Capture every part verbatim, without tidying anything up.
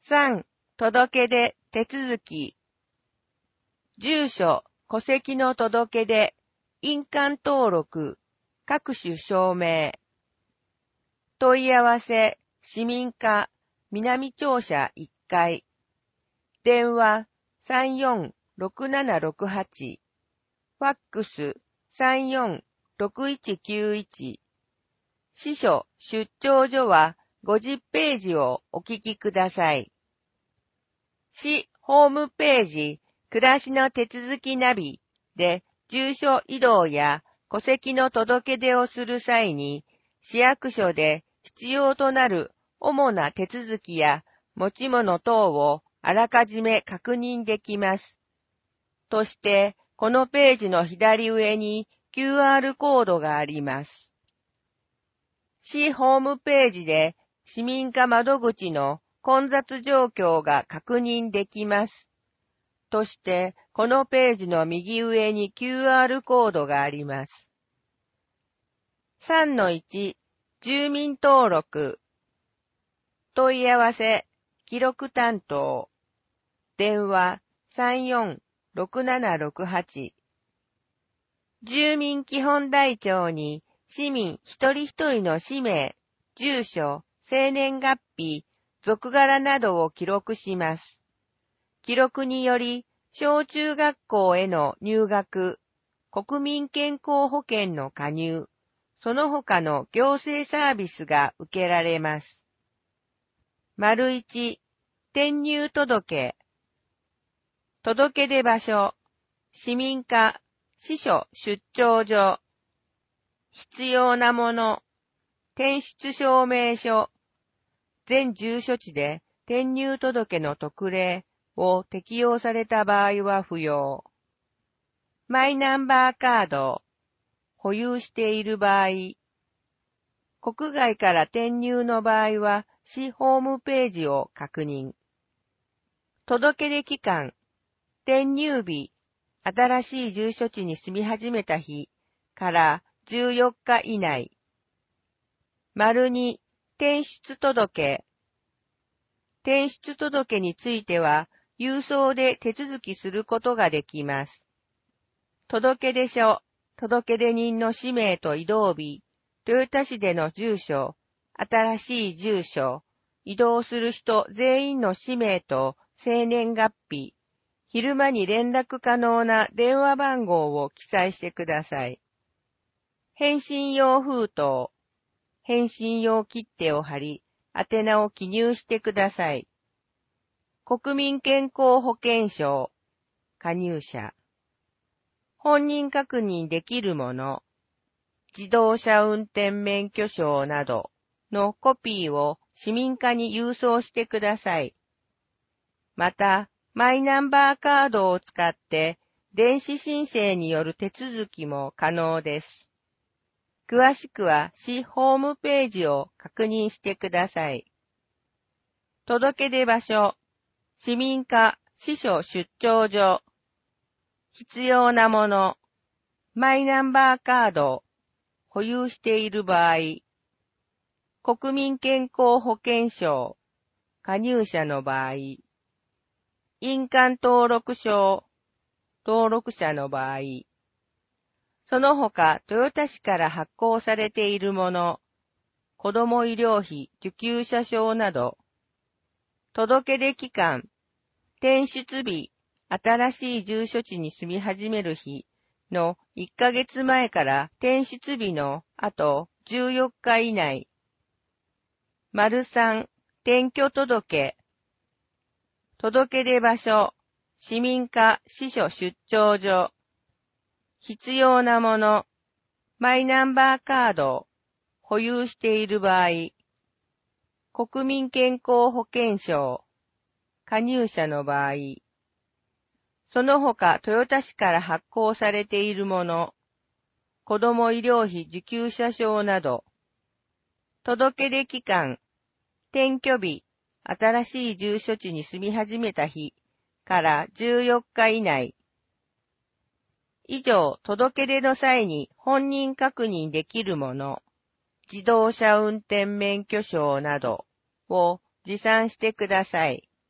さん、届け出手続き。住所、戸籍の届け出、印鑑登録、各種証明。問い合わせ、市民課、南庁舎いっかい。電話、さんよんろくななろくはち。ファックス、さんよんろくいちきゅういち。支所出張所はごじゅっページをお聞きください。市ホームページ、暮らしの手続きナビで住所移動や戸籍の届け出をする際に、市役所で必要となる主な手続きや持ち物等をあらかじめ確認できます。として、このページの左上に キューアール コードがあります。市ホームページで市民課窓口の混雑状況が確認できます。として、このページの右上に キューアール コードがあります。さんのいち、住民登録。問い合わせ、記録担当。電話、さんよんろくななろくはち。住民基本台帳に市民一人一人の氏名、住所、生年月日、属柄などを記録します。記録により、小中学校への入学、国民健康保険の加入、その他の行政サービスが受けられます。丸いち、転入届。届け出場所、市民課、支所出張所。必要なもの、転出証明書。全住所地で転入届の特例を適用された場合は不要。マイナンバーカード、保有している場合。国外から転入の場合は市ホームページを確認。届け出期間、転入日、新しい住所地に住み始めた日からじゅうよっか以内。丸に、転出届。転出届については、郵送で手続きすることができます。届出書、届出人の氏名と移動日、豊田市での住所、新しい住所、移動する人全員の氏名と生年月日、昼間に連絡可能な電話番号を記載してください。返信用封筒、返信用切手を貼り、宛名を記入してください。国民健康保険証、加入者。本人確認できるもの、自動車運転免許証などのコピーを市民課に郵送してください。また、マイナンバーカードを使って電子申請による手続きも可能です。詳しくは市ホームページを確認してください。届け出場所、市民課支所出張所。必要なもの、マイナンバーカード、保有している場合。国民健康保険証、加入者の場合。印鑑登録証、登録者の場合。その他、豊田市から発行されているもの、子ども医療費受給者証など、届出期間、転出日、新しい住所地に住み始める日のいっかげつまえから転出日のあとじゅうよっか以内。丸さん、転居届。届出場所、市民課支所出張所。必要なもの、マイナンバーカード、保有している場合。国民健康保険証、加入者の場合。その他、豊田市から発行されているもの、子ども医療費受給者証など。届出期間、転居日、新しい住所地に住み始めた日からじゅうよっか以内。以上、届出の際に本人確認できるもの、自動車運転免許証などを持参してください。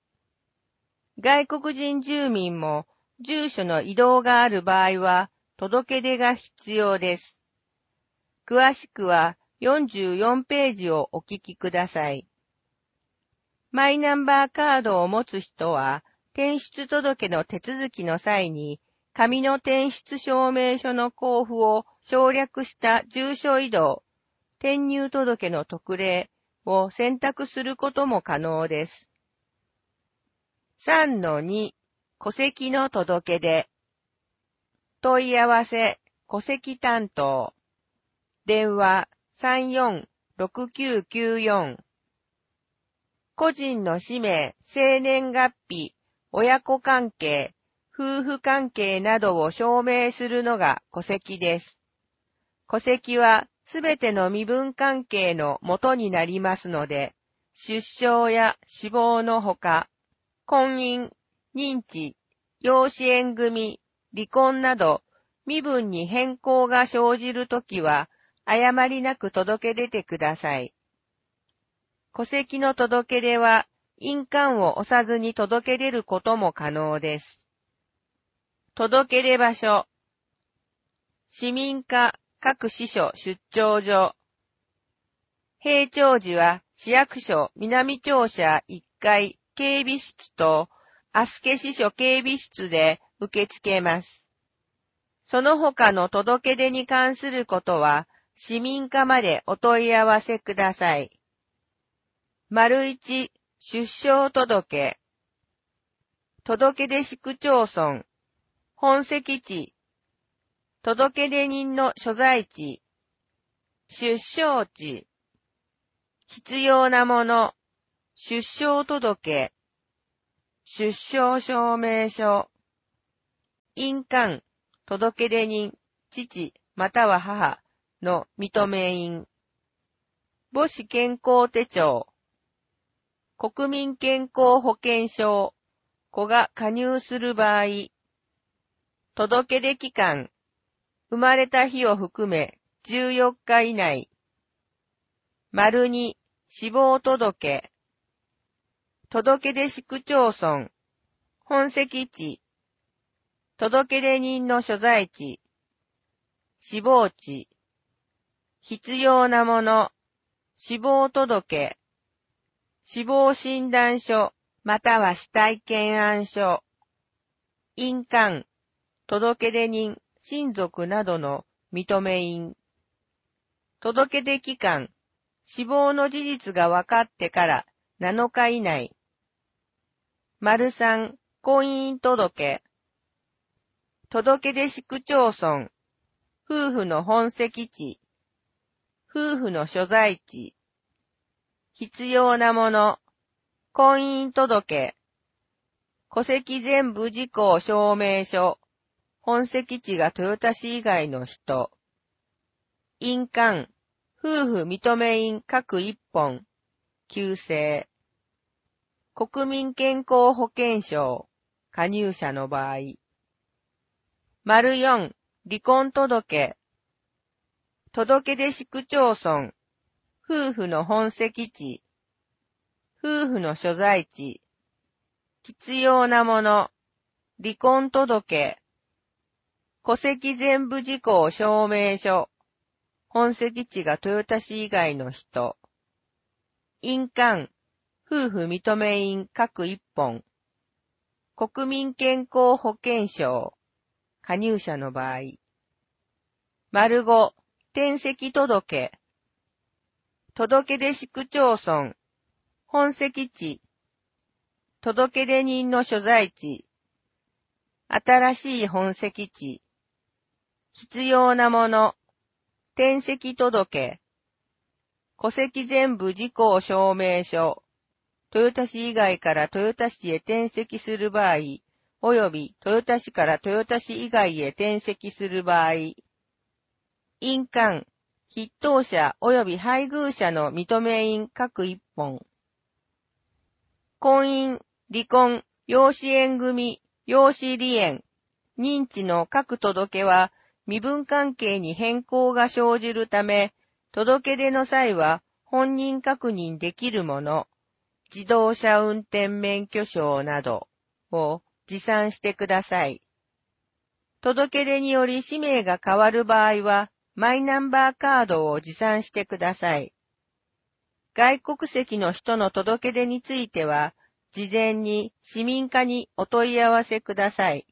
外国人住民も住所の移動がある場合は届け出が必要です。詳しくはよんじゅうよんページをお聞きください。マイナンバーカードを持つ人は、転出届の手続きの際に、紙の転出証明書の交付を省略した住所移動、転入届の特例を選択することも可能です。さんのに、戸籍の届け出。問い合わせ、戸籍担当。電話 さんよんろくきゅうきゅうよん。個人の氏名、生年月日、親子関係、夫婦関係などを証明するのが戸籍です。戸籍はすべての身分関係の元になりますので、出生や死亡のほか、婚姻、認知、養子縁組、離婚など、身分に変更が生じるときは、誤りなく届け出てください。戸籍の届け出は、印鑑を押さずに届け出ることも可能です。届け出場所。市民課各支所出張所。閉庁時は市役所南庁舎いっかい警備室と足助支所警備室で受け付けます。その他の届け出に関することは市民課までお問い合わせください。丸一、出生届。届出市区町村。本籍地。届出人の所在地。出生地。必要なもの。出生届。出生証明書。印鑑。届出人、父または母の認め印。母子健康手帳。国民健康保険証。子が加入する場合。届出期間。生まれた日を含めじゅうよっか以内。丸に、死亡届。届出市区町村。本籍地。届出人の所在地。死亡地。必要なもの。死亡届。死亡診断書、または死体検案書。印鑑。届出人、親族などの認め印。届出期間。死亡の事実が分かってからなのか以内。丸三、婚姻届。届出市区町村。夫婦の本籍地。夫婦の所在地。必要なもの。婚姻届。戸籍全部事項証明書。本籍地が豊田市以外の人。印鑑。夫婦認め印各一本。旧姓。国民健康保険証。加入者の場合。丸四、離婚届。届出市区町村。夫婦の本籍地。夫婦の所在地。必要なもの。離婚届。戸籍全部事項証明書。本籍地が豊田市以外の人。印鑑。夫婦認め印各一本。国民健康保険証。加入者の場合。丸五、転籍届。届出市区町村。本籍地。届出人の所在地。新しい本籍地。必要なもの。転籍届。戸籍全部事項証明書。豊田市以外から豊田市へ転籍する場合、及び豊田市から豊田市以外へ転籍する場合。印鑑。筆頭者及び配偶者の認め印各一本。婚姻、離婚、養子縁組、養子離縁、認知の各届は身分関係に変更が生じるため、届出の際は本人確認できるもの、自動車運転免許証など。 を持参してください。届け出により氏名が変わる場合は、マイナンバーカードを持参してください。外国籍の人の届け出については、事前に市民課にお問い合わせください。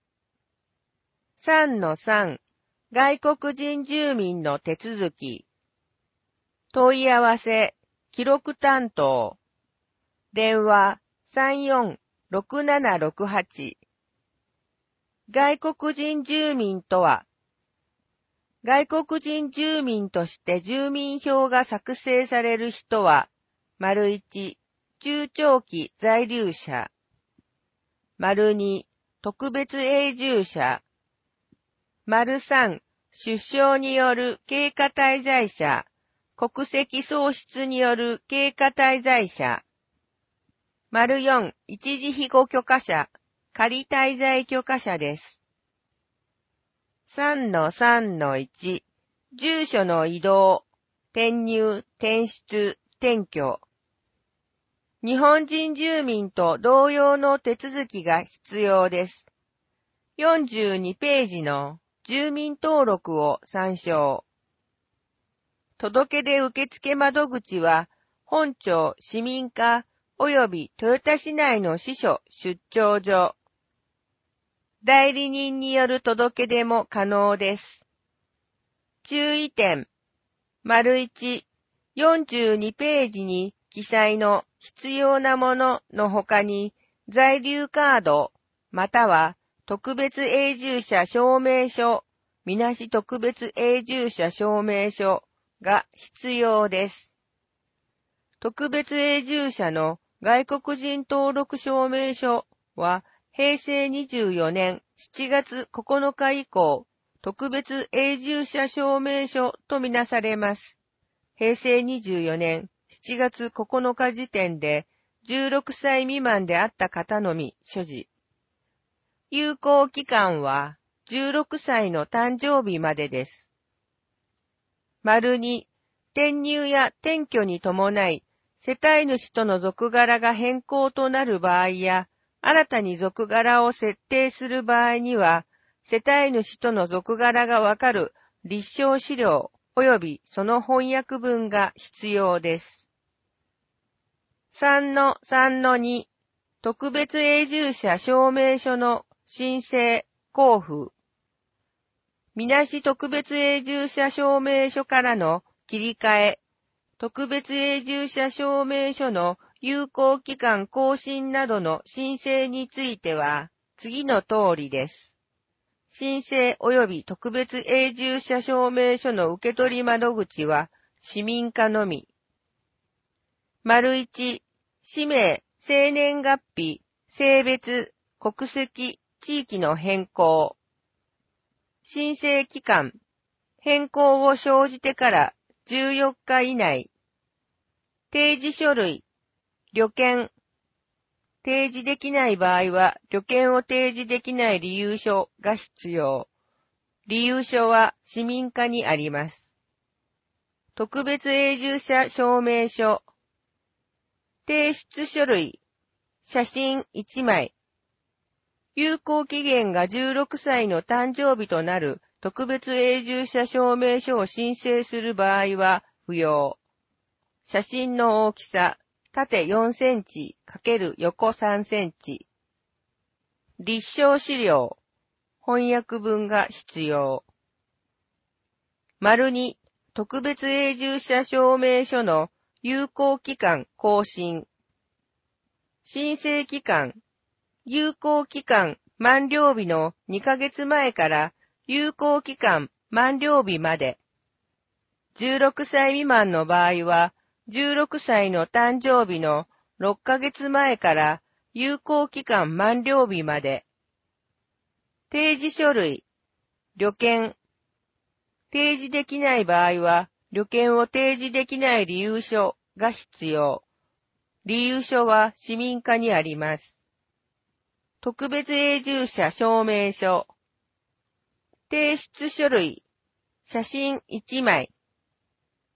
さんのさん、外国人住民の手続き。問い合わせ、記録担当。電話、さんよんろくななろくはち。外国人住民とは、外国人住民として住民票が作成される人は、丸いち、中長期在留者。丸に、特別永住者。丸さん、出生による経過滞在者。国籍喪失による経過滞在者。丸よん、一時庇護許可者。仮滞在許可者です。さんのさんのいち、住所の移動、転入、転出、転居。日本人住民と同様の手続きが必要です。よんじゅうにページの住民登録を参照。届出受付窓口は、本庁市民課及び豊田市内の支所出張所。代理人による届け出も可能です。注意点。丸いち、よんじゅうにページに記載の必要なものの他に、在留カード、または特別永住者証明書、みなし特別永住者証明書が必要です。特別永住者の外国人登録証明書は、へいせいにじゅうよねんしちがつここのか以降、特別永住者証明書とみなされます。へいせいにじゅうよねんしちがつここのか時点でじゅうろくさい未満であった方のみ所持。有効期間はじゅうろくさいの誕生日までです。丸に、転入や転居に伴い、世帯主との属柄が変更となる場合や、新たに属柄を設定する場合には、世帯主との属柄がわかる立証資料及びその翻訳文が必要です。さんのさんのに、特別永住者証明書の申請、交付。みなし特別永住者証明書からの切り替え、特別永住者証明書の有効期間更新などの申請については、次の通りです。申請及び特別永住者証明書の受取窓口は市民課のみ。丸いち、氏名、生年月日、性別、国籍、地域の変更。申請期間、変更を生じてからじゅうよっか以内。提示書類、旅券。提示できない場合は、旅券を提示できない理由書が必要。理由書は市民課にあります。特別永住者証明書。提出書類、写真いちまい。有効期限がじゅうろくさいの誕生日となる特別永住者証明書を申請する場合は不要。写真の大きさ、縦よんセンチ×横さんセンチ。立証資料、翻訳文が必要。丸に、特別永住者証明書の有効期間更新。申請期間、有効期間満了日のにかげつまえから有効期間満了日まで。じゅうろくさい未満の場合は、じゅうろくさいの誕生日のろっかげつまえから有効期間満了日まで。提示書類、旅券。提示できない場合は、旅券を提示できない理由書が必要。理由書は市民課にあります。特別永住者証明書。提出書類、写真いちまい。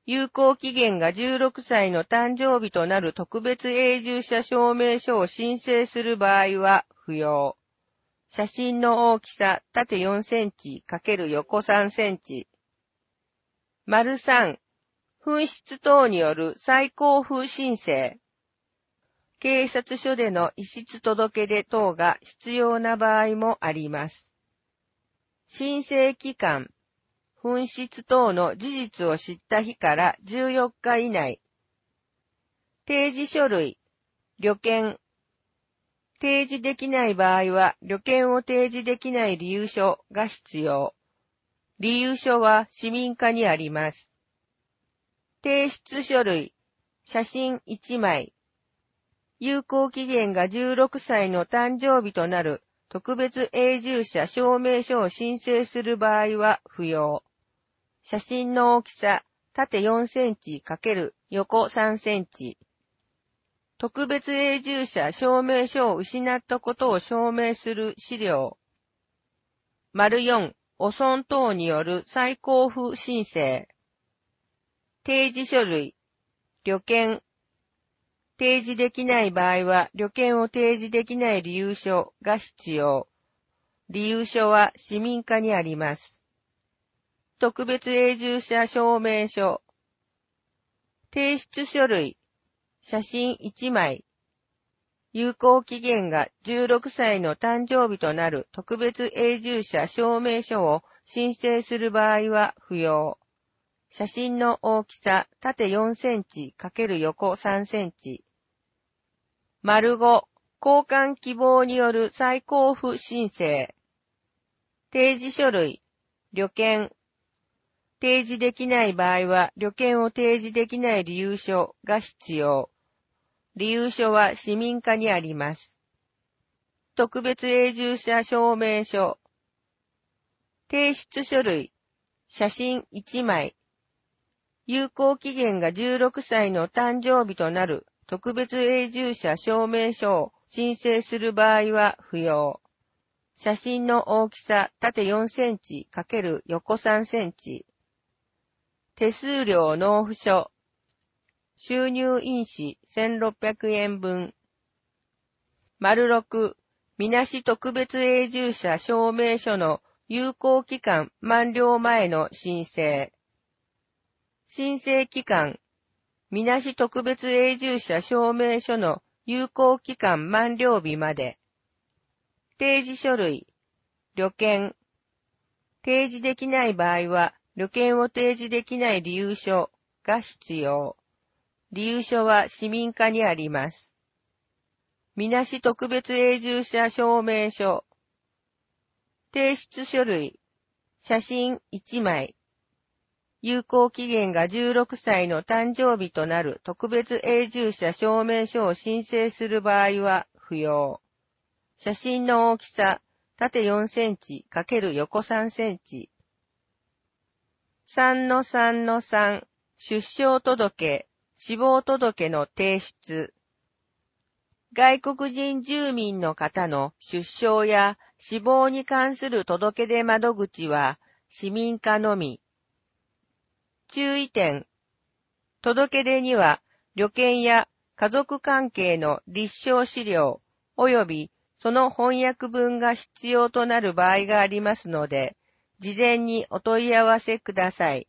有効期限がじゅうろくさいの誕生日となる特別永住者証明書を申請する場合は不要。写真の大きさ、縦よんセンチ×横さんセンチ。丸さん、紛失等による再交付申請。警察署での遺失届出等が必要な場合もあります。申請期間、紛失等の事実を知った日からじゅうよっか以内。提示書類、旅券。提示できない場合は、旅券を提示できない理由書が必要。理由書は市民課にあります。提出書類、写真いちまい。有効期限がじゅうろくさいの誕生日となる特別永住者証明書を申請する場合は不要。写真の大きさ、縦よんセンチ×横さんセンチ。特別永住者証明書を失ったことを証明する資料。丸よん、汚損等による再交付申請。提示書類、旅券。提示できない場合は、旅券を提示できない理由書が必要。理由書は市民課にあります。特別永住者証明書。提出書類、写真いちまい。有効期限がじゅうろくさいの誕生日となる特別永住者証明書を申請する場合は不要。写真の大きさ、縦よんセンチ×横さんセンチ。丸ご、交換希望による再交付申請。提示書類、旅券。提示できない場合は、旅券を提示できない理由書が必要。理由書は市民課にあります。特別永住者証明書。提出書類、写真いちまい。有効期限がじゅうろくさいの誕生日となる特別永住者証明書を申請する場合は不要。写真の大きさ、縦よんセンチ×横さんセンチ。手数料納付書。収入印紙せんろっぴゃくえんぶん。丸ろく、みなし特別永住者証明書の有効期間満了前の申請。申請期間、みなし特別永住者証明書の有効期間満了日まで。提示書類、旅券。提示できない場合は、旅券を提示できない理由書が必要。理由書は市民課にあります。みなし特別永住者証明書。提出書類、写真いちまい。有効期限がじゅうろくさいの誕生日となる特別永住者証明書を申請する場合は不要。写真の大きさ、縦よんセンチ×横さんセンチ。さんのさんのさん、出生届、死亡届の提出。外国人住民の方の出生や死亡に関する届出窓口は市民課のみ。注意点。届出には旅券や家族関係の立証資料及びその翻訳文が必要となる場合がありますので、事前にお問い合わせください。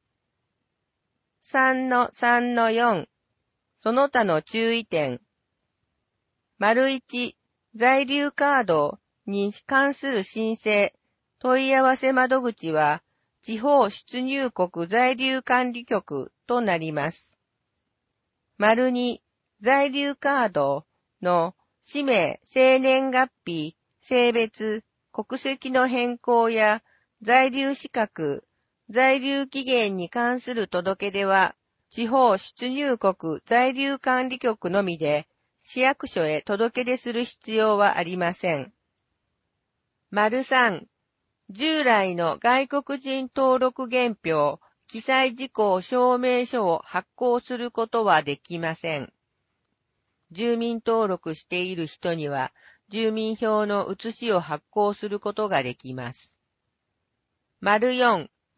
さんのさんのよん、その他の注意点。丸いち、在留カードに関する申請、問い合わせ窓口は、地方出入国在留管理局となります。丸に、在留カードの氏名、生年月日、性別、国籍の変更や在留資格、在留期限に関する届出は、地方出入国在留管理局のみで、市役所へ届出する必要はありません。丸さん、従来の外国人登録原票、記載事項証明書を発行することはできません。住民登録している人には、住民票の写しを発行することができます。丸よん、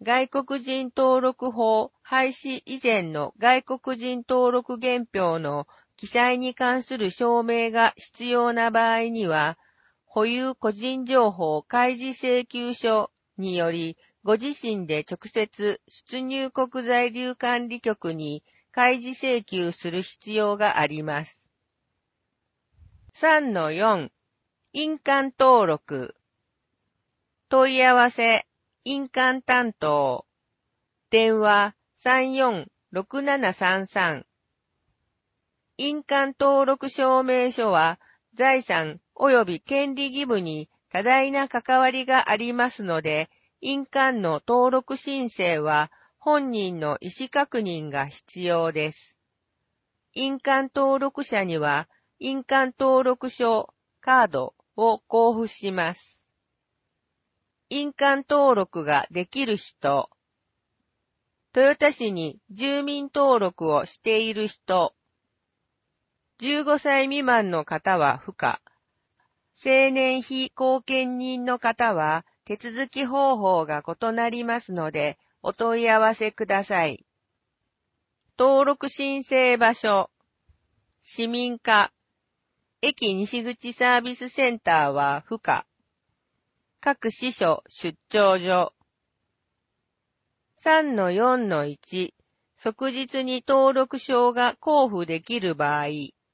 外国人登録法廃止以前の外国人登録原票の記載に関する証明が必要な場合には、保有個人情報開示請求書により、ご自身で直接出入国在留管理局に開示請求する必要があります。さんのよん、印鑑登録。問い合わせ、印鑑担当。電話 さんよんろくななさんさん。印鑑登録証明書は財産及び権利義務に多大な関わりがありますので、印鑑の登録申請は本人の意思確認が必要です。印鑑登録者には印鑑登録書カードを交付します。印鑑登録ができる人、豊田市に住民登録をしている人、じゅうごさい未満の方は不可、成年非後見人の方は手続き方法が異なりますのでお問い合わせください。登録申請場所、市民課、駅西口サービスセンターは不可、各支所出張所。さんのよんのいち、即日に登録証が交付できる場合。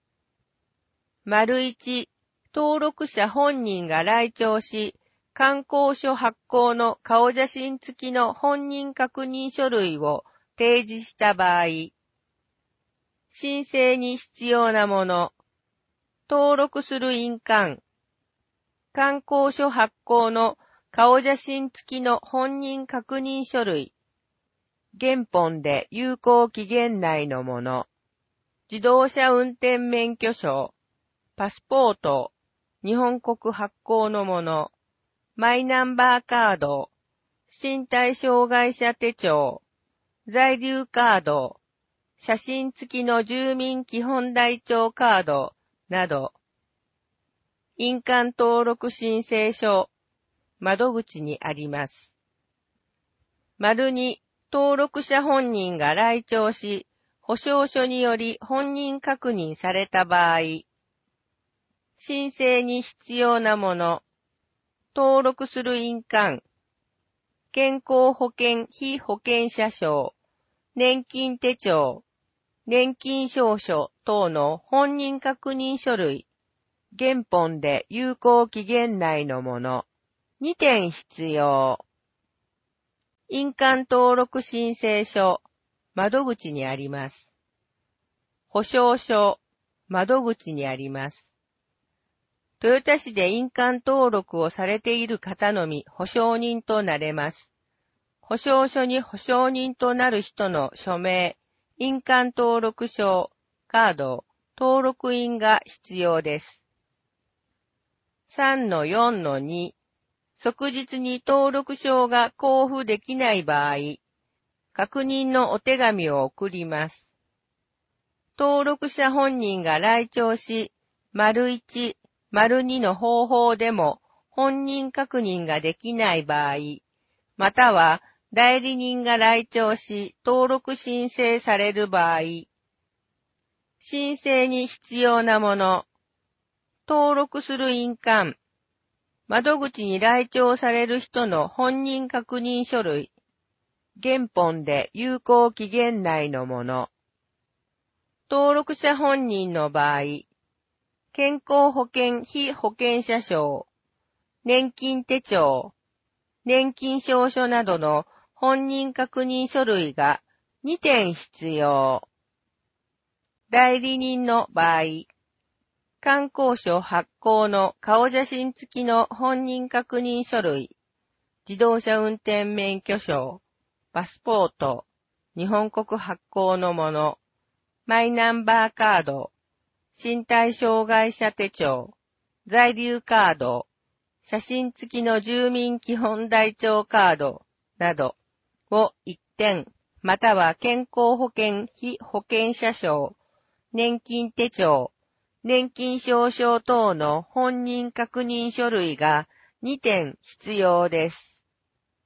丸いち、登録者本人が来庁し、観光書発行の顔写真付きの本人確認書類を提示した場合。申請に必要なもの。登録する印鑑。観光書発行の顔写真付きの本人確認書類。原本で有効期限内のもの。自動車運転免許証。パスポート。日本国発行のもの。マイナンバーカード。身体障害者手帳。在留カード。写真付きの住民基本台帳カード。など。印鑑登録申請書、窓口にあります。丸に、登録者本人が来庁し、保証書により本人確認された場合、申請に必要なもの、登録する印鑑、健康保険被保険者証、年金手帳、年金証書等の本人確認書類、原本で有効期限内のもの。にてん必要。印鑑登録申請書、窓口にあります。保証書、窓口にあります。豊田市で印鑑登録をされている方のみ保証人となれます。保証書に保証人となる人の署名、印鑑登録証、カード、登録印が必要です。さんのよんのに、即日に登録証が交付できない場合、確認のお手紙を送ります。登録者本人が来庁し、丸いち、丸にの方法でも本人確認ができない場合、または代理人が来庁し登録申請される場合、申請に必要なもの、登録する印鑑、窓口に来庁される人の本人確認書類、原本で有効期限内のもの、登録者本人の場合、健康保険被保険者証、年金手帳、年金証書などの本人確認書類がにてん必要。代理人の場合、観光書発行の顔写真付きの本人確認書類、自動車運転免許証、パスポート、日本国発行のもの、マイナンバーカード、身体障害者手帳、在留カード、写真付きの住民基本台帳カードなどをいってん、または健康保険被保険者証、年金手帳、年金証書等の本人確認書類がにてん必要です。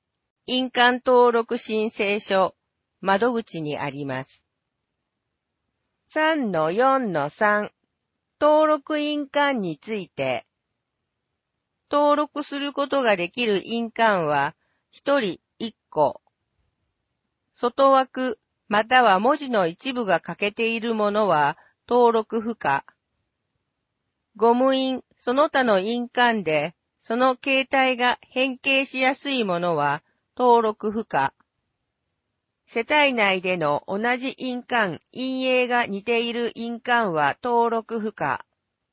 印鑑登録申請書窓口にあります。さんのよんのさん 登録印鑑について、登録することができる印鑑はひとりいっこ。外枠または文字の一部が欠けているものは登録不可。ゴム印その他の印鑑でその形態が変形しやすいものは登録不可。世帯内での同じ印鑑、印影が似ている印鑑は登録不可。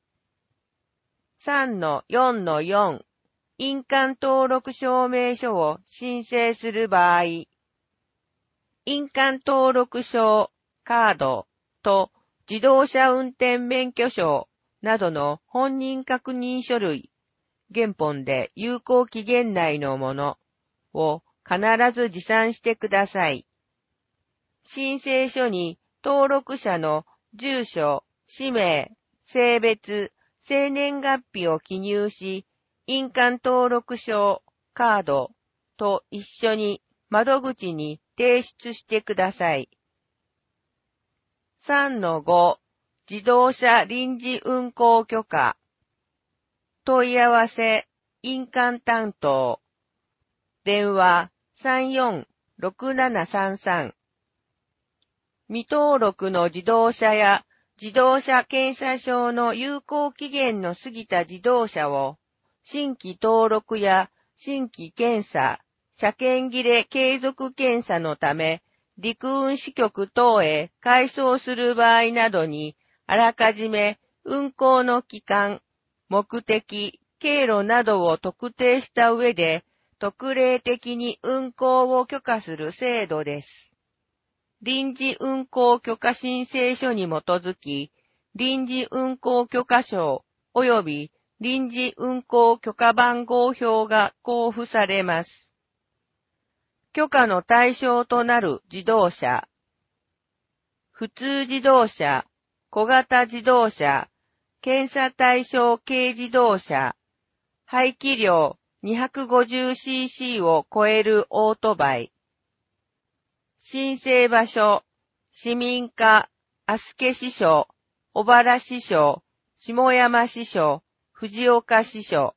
さんのよんのよん 印鑑登録証明書を申請する場合、印鑑登録証、カードと自動車運転免許証などの本人確認書類、原本で有効期限内のものを必ず持参してください。申請書に登録者の住所、氏名、性別、生年月日を記入し、印鑑登録証、カードと一緒に窓口に提出してください。さんのご 自動車臨時運行許可。問い合わせ、印鑑担当。電話さんよんろくななさんさん。未登録の自動車や自動車検査証の有効期限の過ぎた自動車を新規登録や新規検査、車検切れ継続検査のため陸運支局等へ回送する場合などにあらかじめ運行の期間、目的、経路などを特定した上で特例的に運行を許可する制度です。臨時運行許可申請書に基づき、臨時運行許可証及び臨時運行許可番号表が交付されます。許可の対象となる自動車、普通自動車、小型自動車、検査対象軽自動車、排気量 にひゃくごじゅうシーシー を超えるオートバイ、申請場所、市民課、足助支所、小原支所、下山支所、藤岡支所。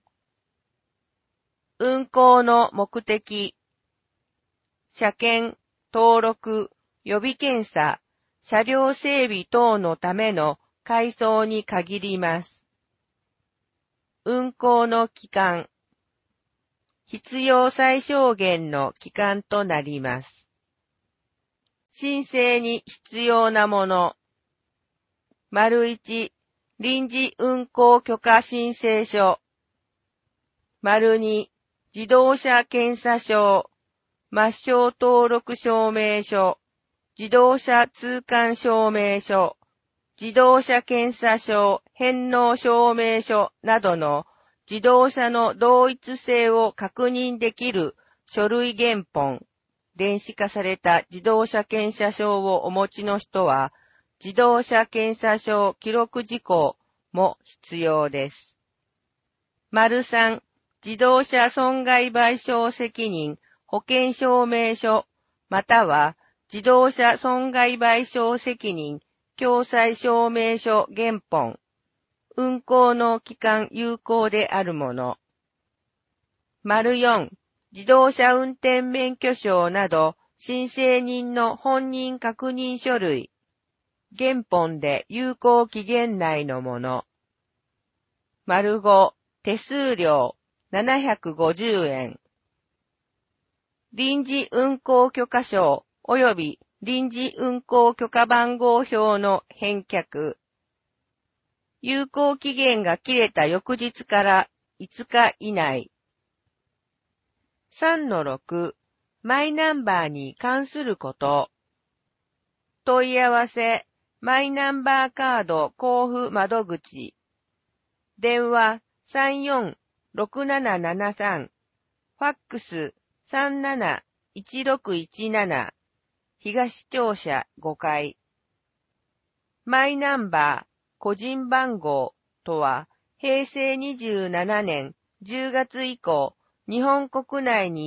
運行の目的、車検、登録、予備検査、車両整備等のための回送に限ります。運行の期間、必要最小限の期間となります。申請に必要なもの。丸いち、臨時運行許可申請書。丸に、自動車検査証、抹消登録証明書、自動車通関証明書、自動車検査証返納証明書などの自動車の同一性を確認できる書類原本。電子化された自動車検査証をお持ちの人は、自動車検査証記録事項も必要です。丸さん、自動車損害賠償責任保険証明書または自動車損害賠償責任共済証明書原本、運行の期間有効であるもの。丸よん、自動車運転免許証など申請人の本人確認書類、原本で有効期限内のもの。丸ご、手数料ななひゃくごじゅうえん。臨時運行許可証及び臨時運行許可番号表の返却。有効期限が切れた翌日からいつか以内。さんのろく、マイナンバーに関すること。問い合わせ、マイナンバーカード交付窓口。電話さんよんろくななななさん。ファックスさんなないちろくいちなな。東庁舎ごかい。マイナンバー、個人番号とは、へいせいにじゅうななねんじゅうがつ以降、日本国内に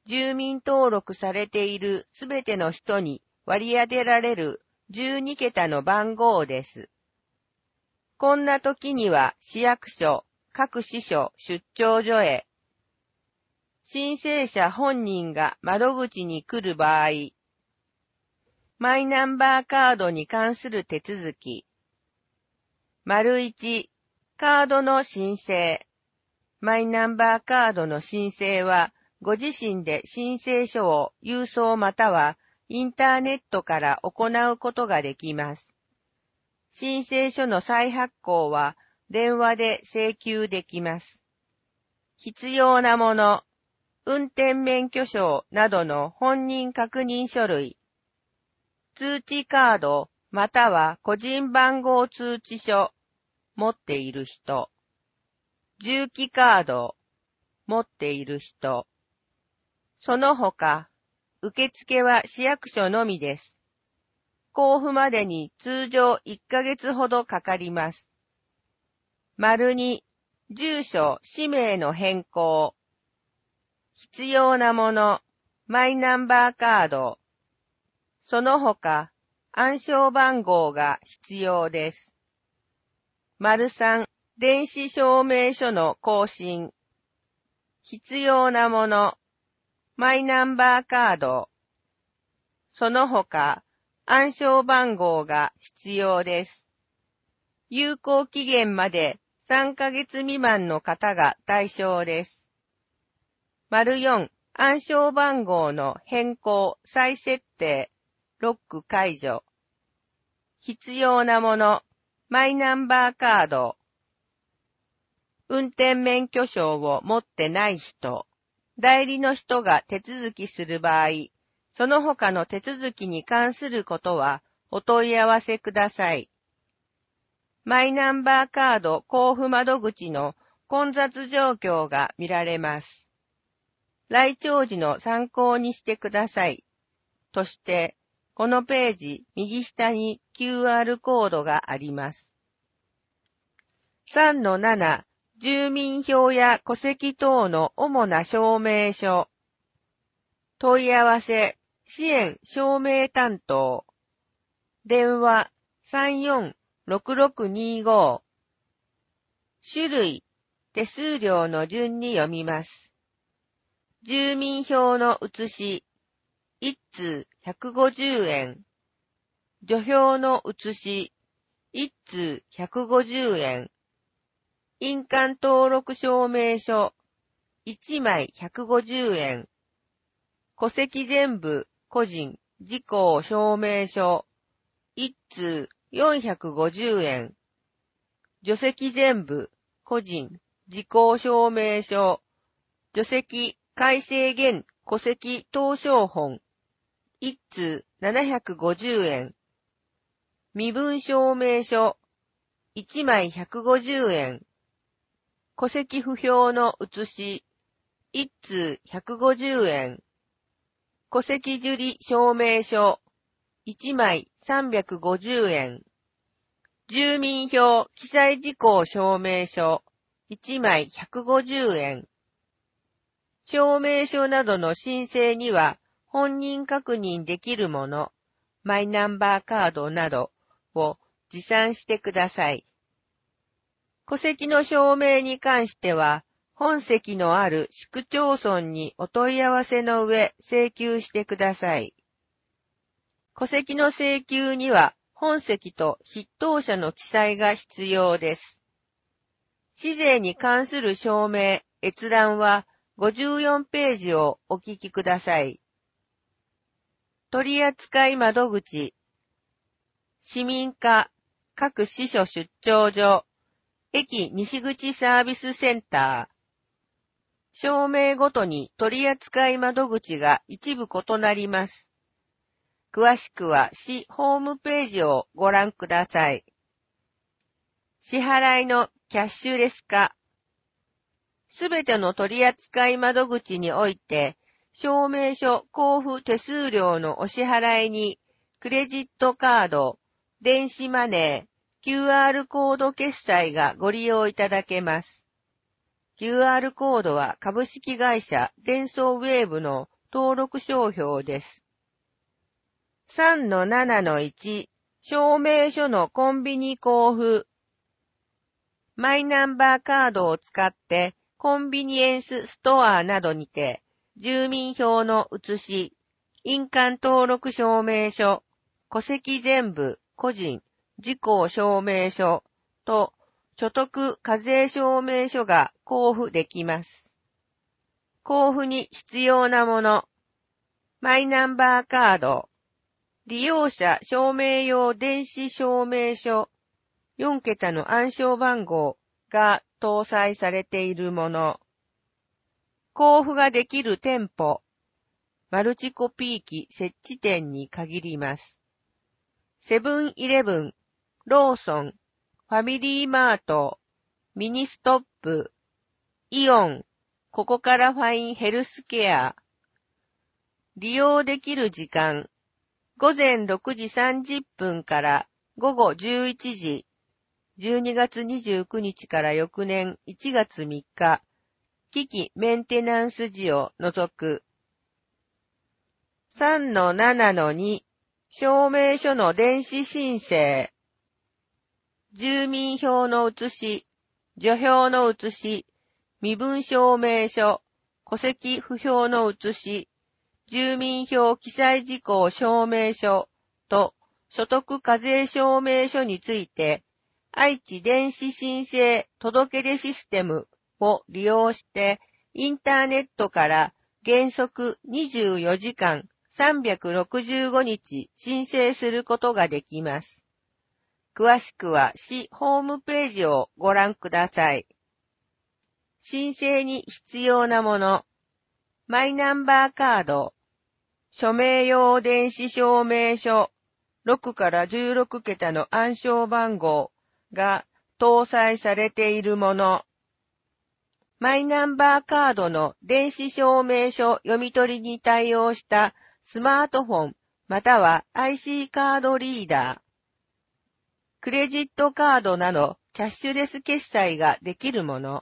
住民登録されているすべての人に割り当てられるじゅうにけたの番号です。こんな時には市役所、各支所、出張所へ、申請者本人が窓口に来る場合、マイナンバーカードに関する手続き、丸いち、カードの申請。マイナンバーカードの申請は、ご自身で申請書を郵送またはインターネットから行うことができます。申請書の再発行は電話で請求できます。必要なもの、運転免許証などの本人確認書類、通知カードまたは個人番号通知書、持っている人、重機カード、持っている人、その他、受付は市役所のみです。交付までに通常いっかげつほどかかります。丸に、住所、氏名の変更。必要なもの、マイナンバーカード。その他、暗証番号が必要です。丸さん、電子証明書の更新。必要なもの、マイナンバーカード。その他、暗証番号が必要です。有効期限までさんかげつ未満の方が対象です。丸よん、暗証番号の変更、再設定、ロック解除。必要なもの、マイナンバーカード。運転免許証を持ってない人、代理の人が手続きする場合、その他の手続きに関することはお問い合わせください。マイナンバーカード交付窓口の混雑状況が見られます。来庁時の参考にしてください。として、このページ右下に キューアール コードがあります。さんのなな、住民票や戸籍等の主な証明書。問い合わせ、支援証明担当。電話 さんよんろくろくにご。種類、手数料の順に読みます。住民票の写し、いち通ひゃくごじゅうえん。除票の写し、いち通ひゃくごじゅうえん。印鑑登録証明書、いちまいひゃくごじゅうえん。戸籍全部、個人、自公証明書、いち通よんひゃくごじゅうえん。除籍全部、個人、自公証明書、除籍改正現戸籍謄証本、いち通ななひゃくごじゅうえん。身分証明書、いちまいひゃくごじゅうえん。戸籍不評の写し、いち通ひゃくごじゅうえん。戸籍受理証明書、いちまいさんびゃくごじゅうえん。住民票記載事項証明書、いちまいひゃくごじゅうえん。証明書などの申請には本人確認できるもの、マイナンバーカードなどを持参してください。戸籍の証明に関しては、本籍のある市区町村にお問い合わせの上請求してください。戸籍の請求には本籍と筆頭者の記載が必要です。市税に関する証明、閲覧はごじゅうよんページをお聞きください。取扱窓口、市民課、各支所出張所、駅西口サービスセンター。証明ごとに取扱窓口が一部異なります。詳しくは市ホームページをご覧ください。支払いのキャッシュレス化。すべての取扱窓口において、証明書交付手数料のお支払いに、クレジットカード、電子マネー、キューアール コード決済がご利用いただけます。キューアール コードは株式会社デンソーウェーブの登録商標です。さんのななのいち、証明書のコンビニ交付。マイナンバーカードを使ってコンビニエンスストアなどにて住民票の写し、印鑑登録証明書、戸籍全部、個人、事項証明書と所得課税証明書が交付できます。交付に必要なもの、マイナンバーカード、利用者証明用電子証明書、よんけたの暗証番号が搭載されているもの。交付ができる店舗、マルチコピー機設置店に限ります。セブンイレブン、ローソン、ファミリーマート、ミニストップ、イオン、ここからファインヘルスケア。利用できる時間、ごぜんろくじさんじゅっぷんからごごじゅういちじ、じゅうにがつにじゅうくにちから翌年いちがつみっか、機器メンテナンス時を除く。さんのななのに、証明書の電子申請。住民票の写し、除票の写し、身分証明書、戸籍不評の写し、住民票記載事項証明書と所得課税証明書について、愛知電子申請届出システムを利用して、インターネットから原則にじゅうよじかんさんびゃくろくじゅうごにち申請することができます。詳しくは市ホームページをご覧ください。申請に必要なもの、マイナンバーカード、署名用電子証明書、ろくからじゅうろくけたの暗証番号が搭載されているもの、マイナンバーカードの電子証明書読み取りに対応したスマートフォンまたは アイシー カードリーダー、クレジットカードなどキャッシュレス決済ができるもの。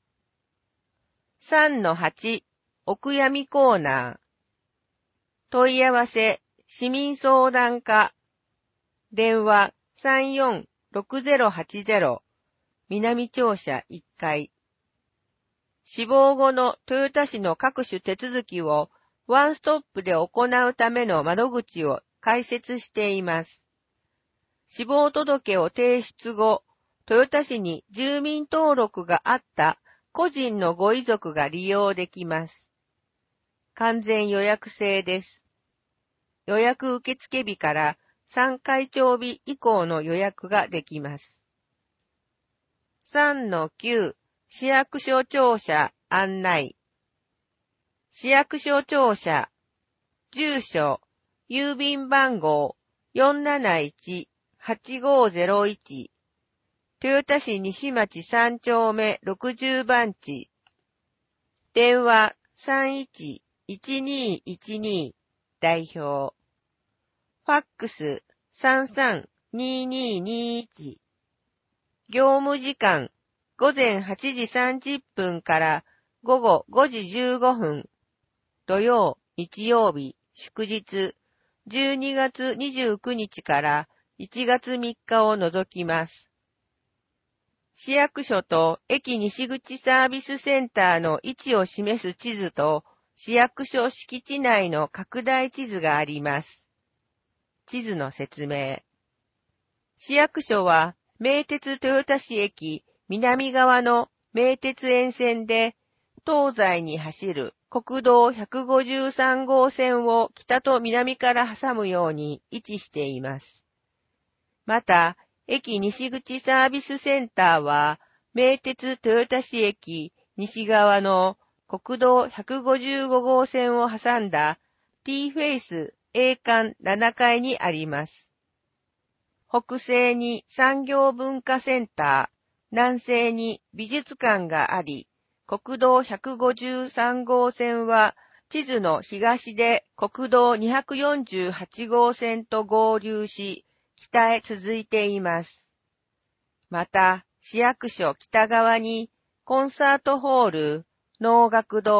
さんのはち、お悔やみコーナー。問い合わせ、市民相談課。電話 さんよんろくぜろはちぜろ、南庁舎いっかい。死亡後の豊田市の各種手続きをワンストップで行うための窓口を開設しています。死亡届を提出後、豊田市に住民登録があった個人のご遺族が利用できます。完全予約制です。予約受付日からさんかいちょう日以降の予約ができます。さんのきゅう、市役所庁舎案内。市役所庁舎、住所、郵便番号 よんなないちはちごぜろいち、豊田市西町さんちょうめろくじゅうばんち、電話 さんいちいちにいちに 代表、ファックス さんさんにににいち、業務時間ごぜんはちじさんじゅっぷんからごごごじじゅうごふん、土曜、日曜日、祝日、じゅうにがつにじゅうくにちからいちがつみっかを除きます。市役所と駅西口サービスセンターの位置を示す地図と市役所敷地内の拡大地図があります。地図の説明。市役所は名鉄豊田市駅南側の名鉄沿線で東西に走る国道ひゃくごじゅうさんごうせんを北と南から挟むように位置しています。また、駅西口サービスセンターは、名鉄豊田市駅西側の国道ひゃくごじゅうごごうせんを挟んだ T フェイス栄冠ななかいにあります。北西に産業文化センター、南西に美術館があり、国道ひゃくごじゅうさんごうせんは地図の東で国道にひゃくよんじゅうはちごうせんと合流し、北へ続いています。また、市役所北側にコンサートホール、能楽堂、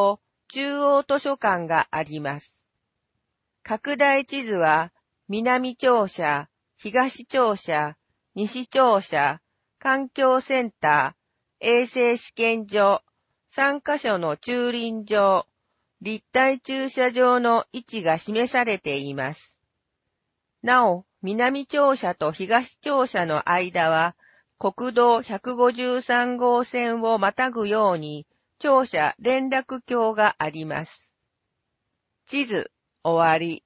中央図書館があります。拡大地図は、南庁舎、東庁舎、西庁舎、環境センター、衛生試験場、さんカ所の駐輪場、立体駐車場の位置が示されています。なお、南庁舎と東庁舎の間は、国道ひゃくごじゅうさん号線をまたぐように、庁舎連絡橋があります。地図、終わり。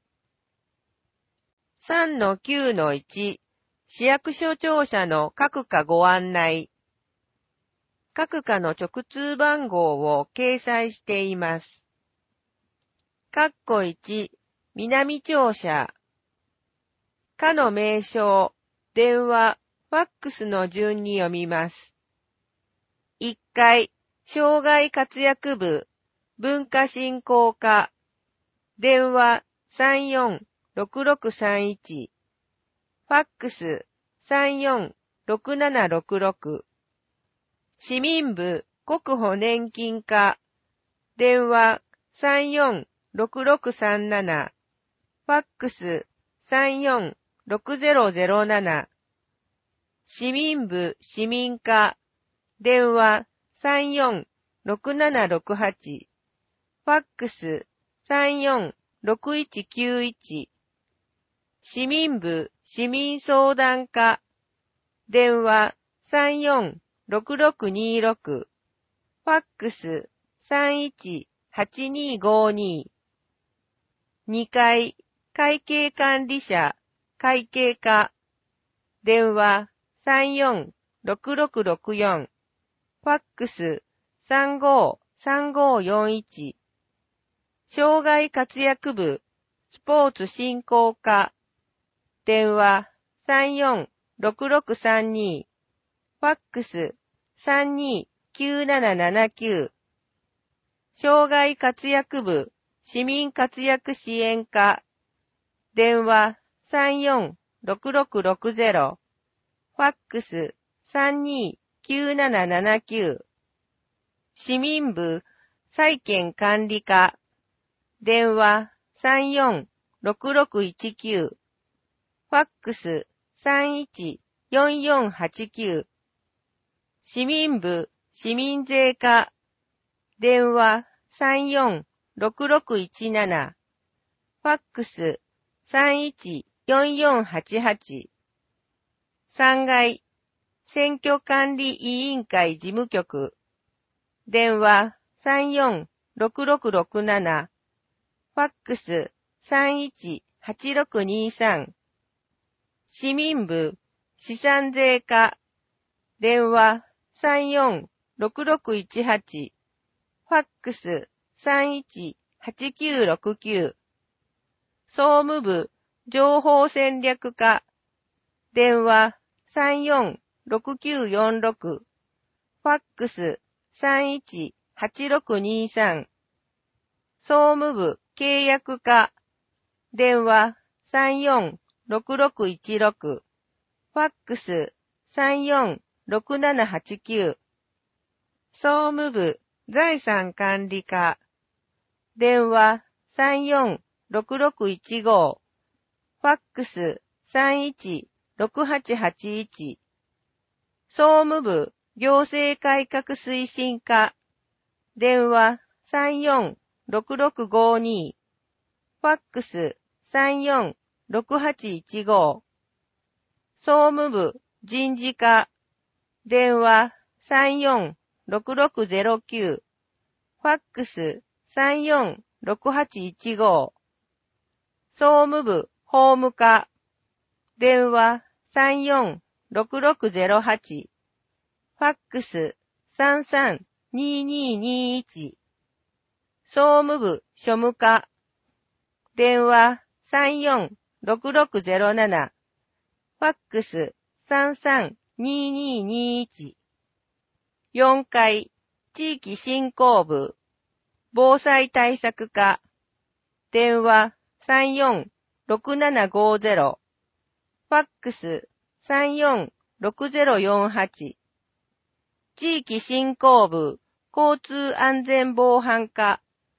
さんのきゅうのいち、市役所庁舎の各課ご案内。各課の直通番号を掲載しています。括弧いち、南庁舎。課の名称、電話、ファックスの順に読みます。いっかい、障害活躍部、文化振興課。電話さんよんろくろくさんいち。ファックスさんよんろくななろくろく。市民部国保年金課。電話さんよんろくろくさんなな。ファックスさんよんろくぜろぜろなな。市民部市民課。電話さんよんろくななろくはち。ファックスさんよんろくいちきゅういち。市民部市民相談課。電話さんよんろくろくにろく。ファックスさんいちはちにごに。にかい、会計管理者、会計課。電話さんよんろくろくろくよん。ファックスさんごさんごよんいち。障害活躍部、スポーツ振興課。電話さんよんろくろくさんに。ファックスさんにきゅうななななきゅう。障害活躍部、市民活躍支援課。電話さんよんろくろくろくぜろ。ファックスさんにきゅうななななきゅう。市民部、債権管理課。電話さんよんろくろくいちきゅう。ファックスさんいちよんよんはちきゅう。市民部市民税課。電話さんよんろくろくいちなな。ファックスさんいちよんよんはちはち。さんがい選挙管理委員会事務局。電話さんよんろくろくろくなな。ファックスさんいちはちろくにさん。市民部資産税課。電話さんよんろくろくいちはち。ファックスさんいちはちきゅうろくきゅう。総務部情報戦略課。電話さんよんろくきゅうよんろく。ファックスさんいちはちろくにさん。総務部契約課。電話さんよんろくろくいちろく。ファックスさんよんろくななはちきゅう。総務部財産管理課。電話さんよんろくろくいちご。ファックスさんいちろくはちはちいち。総務部行政改革推進課。電話さんよんろくろくごに。ファックスさんよんろくはちいちご。総務部人事課。電話さんよんろくろくぜろきゅう。ファックスさんよんろくはちいちご。総務部法務課。電話さんよんろくろくぜろはち。ファックスさんさんにににいち。総務部庶務課。電話さんよんろくろくぜろなな。ファックスさんさんにににいち。よんかい地域振興部防災対策課。電話さんよんろくななごぜろ。ファックスさんよんろくぜろよんはち。地域振興部交通安全防犯課。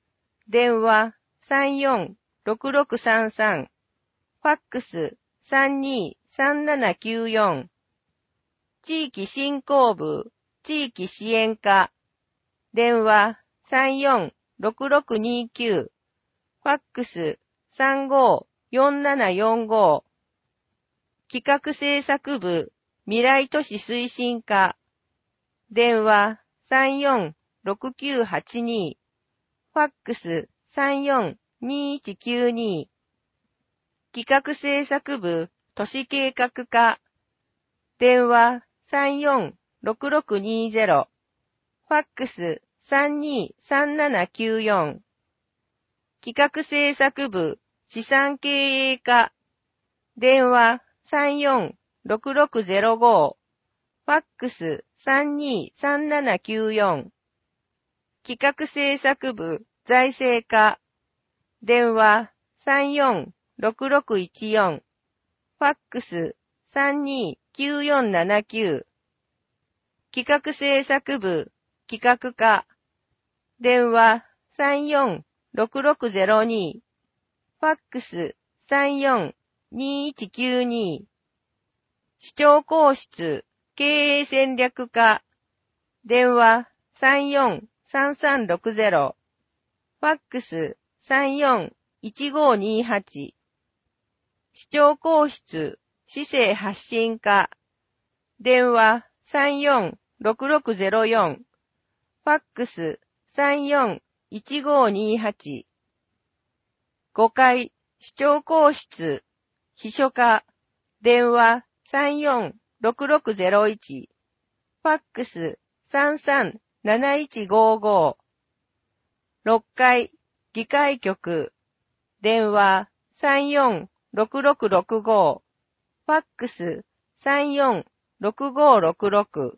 電話さんよんろくろくさんさん、ファックスさんにさんななきゅうよん、地域振興部地域支援課、電話さんよんろくろくにきゅう、ファックスさんごよんななよんご、企画政策部未来都市推進課、電話さんよんろくきゅうはちに、ファックスさんよんにいちきゅうに、企画政策部都市計画課、電話さんよんろくろくにゼロ、ファックスさんにさんななきゅうよん、企画政策部資産経営課、電話さんよんろくろくゼロご、ファックスさんにさんななきゅうよん、企画政策部財政課、電話さんよんろくろくいちよん、ファックスさんにきゅうよんななきゅう、企画政策部企画課、電話さんよんろくろくゼロに、ファックスさんよんにいちきゅうに、市長公室経営戦略課、電話さんよんさんさんろくゼロ、ファックスさんよんいちごにはち、市長公室市政発信課、電話さんよんろくろくゼロよん、ファックスさんよんいちごにはち、ごかい市長公室秘書課、電話さんよんろくろくゼロいち、ファックスさんさんなないちごご、ろっかい議会局、電話さんよんろくろくろくご、ファックスさんよんろくごろくろく、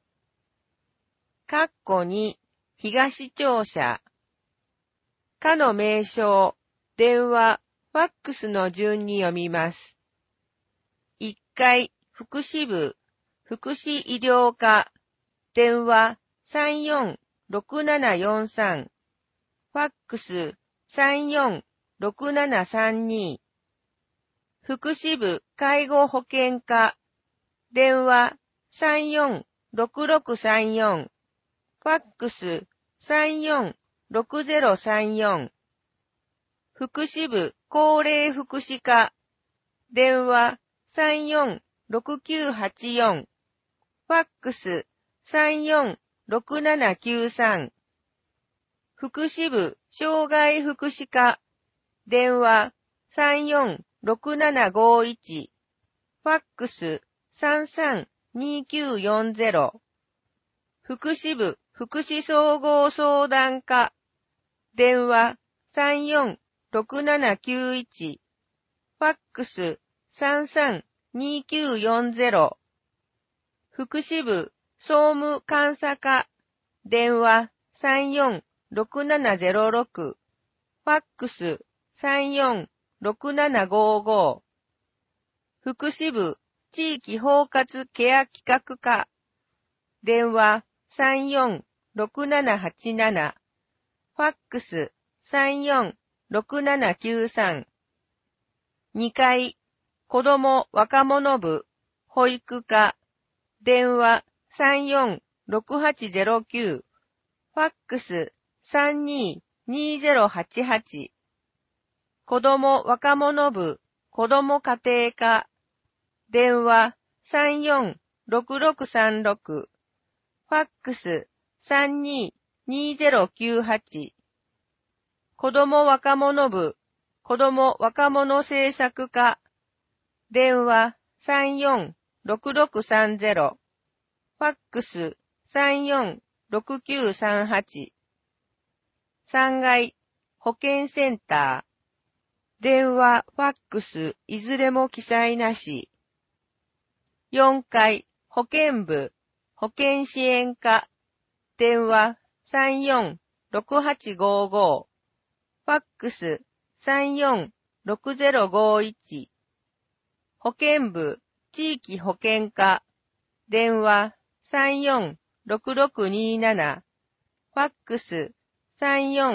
カッコに東庁舎、課の名称、電話、ファックスの順に読みます。いっかい福祉部、福祉医療課、電話さんよんろくななよんさん、ファックスさんよんろくななさんに、福祉部介護保険課、電話さんよんろくろくさんよん、ファックスさんよんろくゼロさんよん、福祉部高齢福祉課、電話さんよんろくきゅうはちよん、ファックスさんよんろくななきゅうさん、福祉部障害福祉課、電話さんよんろくななごいち、ファックスさんさんにきゅうよんゼロ、福祉部福祉総合相談課、電話さんよんろくななきゅういち、ファックスさんさんにきゅうよんゼロ、福祉部総務監査課、電話さんよんろくななゼロろく、ファックスさんよんろくななごご、福祉部地域包括ケア企画課、電話さんよんろくななはちなな、ファックスさんよんろくななきゅうさん、にかい子ども若者部保育課、電話さんよんろくはちゼロきゅう、ファックスさんににゼロはちはち、子ども若者部子ども家庭課、電話さんよんろくろくさんろく、ファックスさんににゼロきゅうはち、子ども若者部子ども若者政策課、電話さんよんろくろくさんゼロ、ファックスさんよんろくきゅうさんはち、さんがい保健センター、電話ファックスいずれも記載なし、よんかい保健部保健支援課、電話さんよんろくはちごご、ファックスさんよんろくゼロごいち、保健部地域保健課、電話さんよんろくろくになな、ファックスさんよん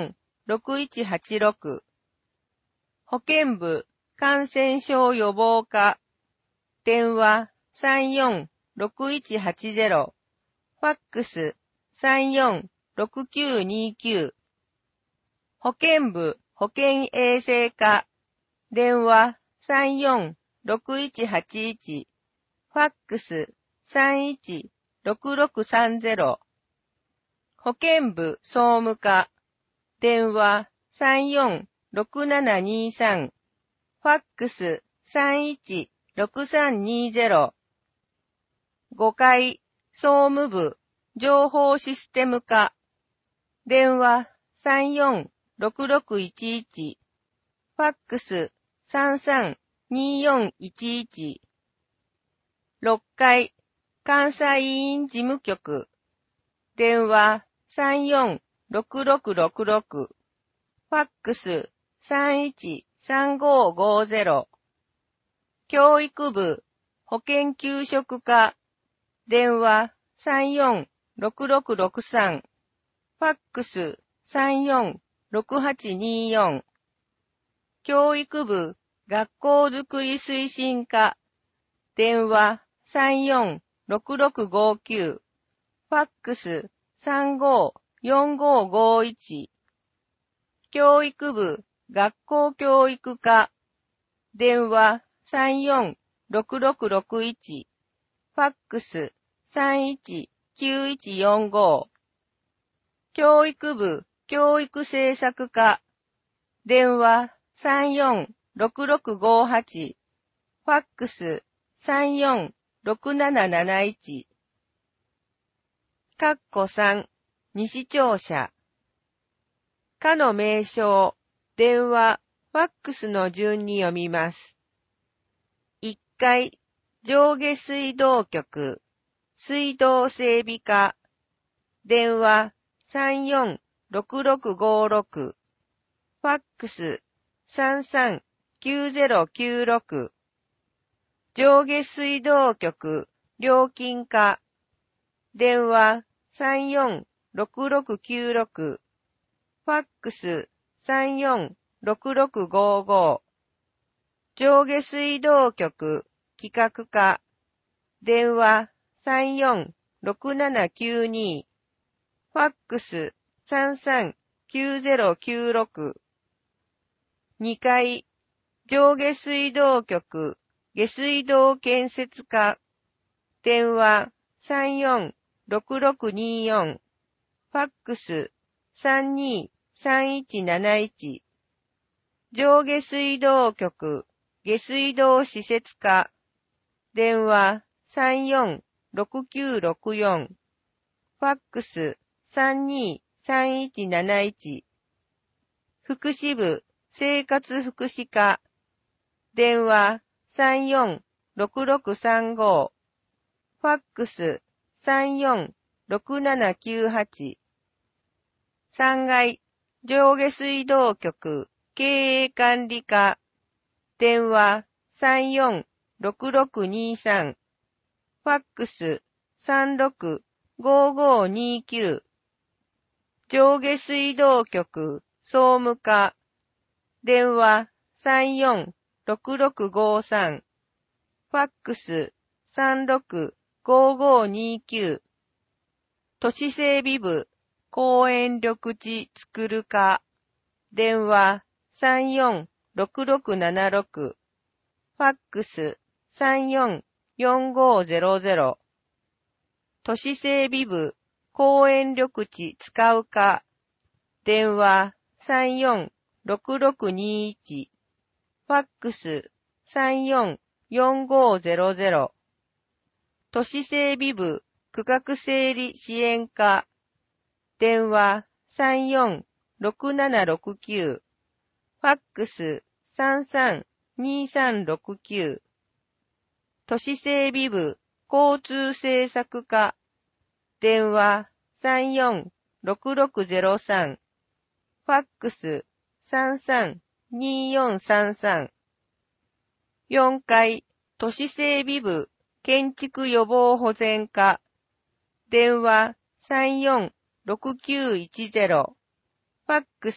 ろくいちはちろく。保健部感染症予防課。電話さんよんろくいちはちゼロ。ファックスさんよんろくきゅうにきゅう。保健部保健衛生課。電話さんよんろくいちはちいち。ファックスさんいちろくろくさんゼロ。保健部総務課。電話さんよんろくななにさん。ファックスさんいちろくさんにゼロ。ごかい総務部情報システム課。電話さんよんろくろくいちいち。ファックスさんさんによんいちいち。ろっかい監査委員事務局。電話さんよんろくろくろくろく。ファックスさんいちさんごごゼロ。教育部保健給食課。電話さんよんろくろくろくさん。ファックスさんよんろくはちによん。教育部学校づくり推進課。電話さんよんろくろくごきゅう。ファックスさんごよんごごいち。教育部学校教育課。電話さんよんろくろくろくいち。ファックスさんいちきゅういちよんご。教育部教育政策課。電話さんよんろくろくごはち。ファックスさんよんろくなななないち。かっこさん、西庁舎。課の名称、電話、ファックスの順に読みます。いっかい、上下水道局、水道整備課。電話さんよんろくろくごろく。ファックスさんさんきゅうゼロきゅうろく。上下水道局料金課。電話さんよんろくろくきゅうろく。ファックスさんよんろくろくごご。上下水道局企画課。電話さんよんろくななきゅうに。ファックスさんさんきゅうゼロきゅうろく。にかい上下水道局下水道建設課。電話さんよんろくろくによん。ファックスさんにさんいちなないち。上下水道局下水道施設課。電話さんよんろくきゅうろくよん。ファックスさんにさんいちなないち。福祉部生活福祉課。電話さんよんろくろくさんご。ファックスさんよんろくななきゅうはち。さんがい上下水道局経営管理課。電話さんよんろくろくにさん。ファックスさんろくごごにきゅう。上下水道局総務課。電話さんよんろくろくごさん。ファックスさんろくごごにきゅう。都市整備部公園緑地作る課。電話さんよんろくろくななろく。ファックスさんよんよんごゼロゼロ。都市整備部公園緑地使う課。電話さんよんろくろくにいち。ファックスさんよんよんごゼロゼロ。都市整備部区画整理支援課。電話さんよんろくななろくきゅう。ファックスさんさんにさんろくきゅう。都市整備部交通政策課。電話さんよんろくろくゼロさん。ファックスさんさんによんさんさん。よんかい都市整備部建築予防保全課。電話さんよんろくきゅういちゼロ。ファックス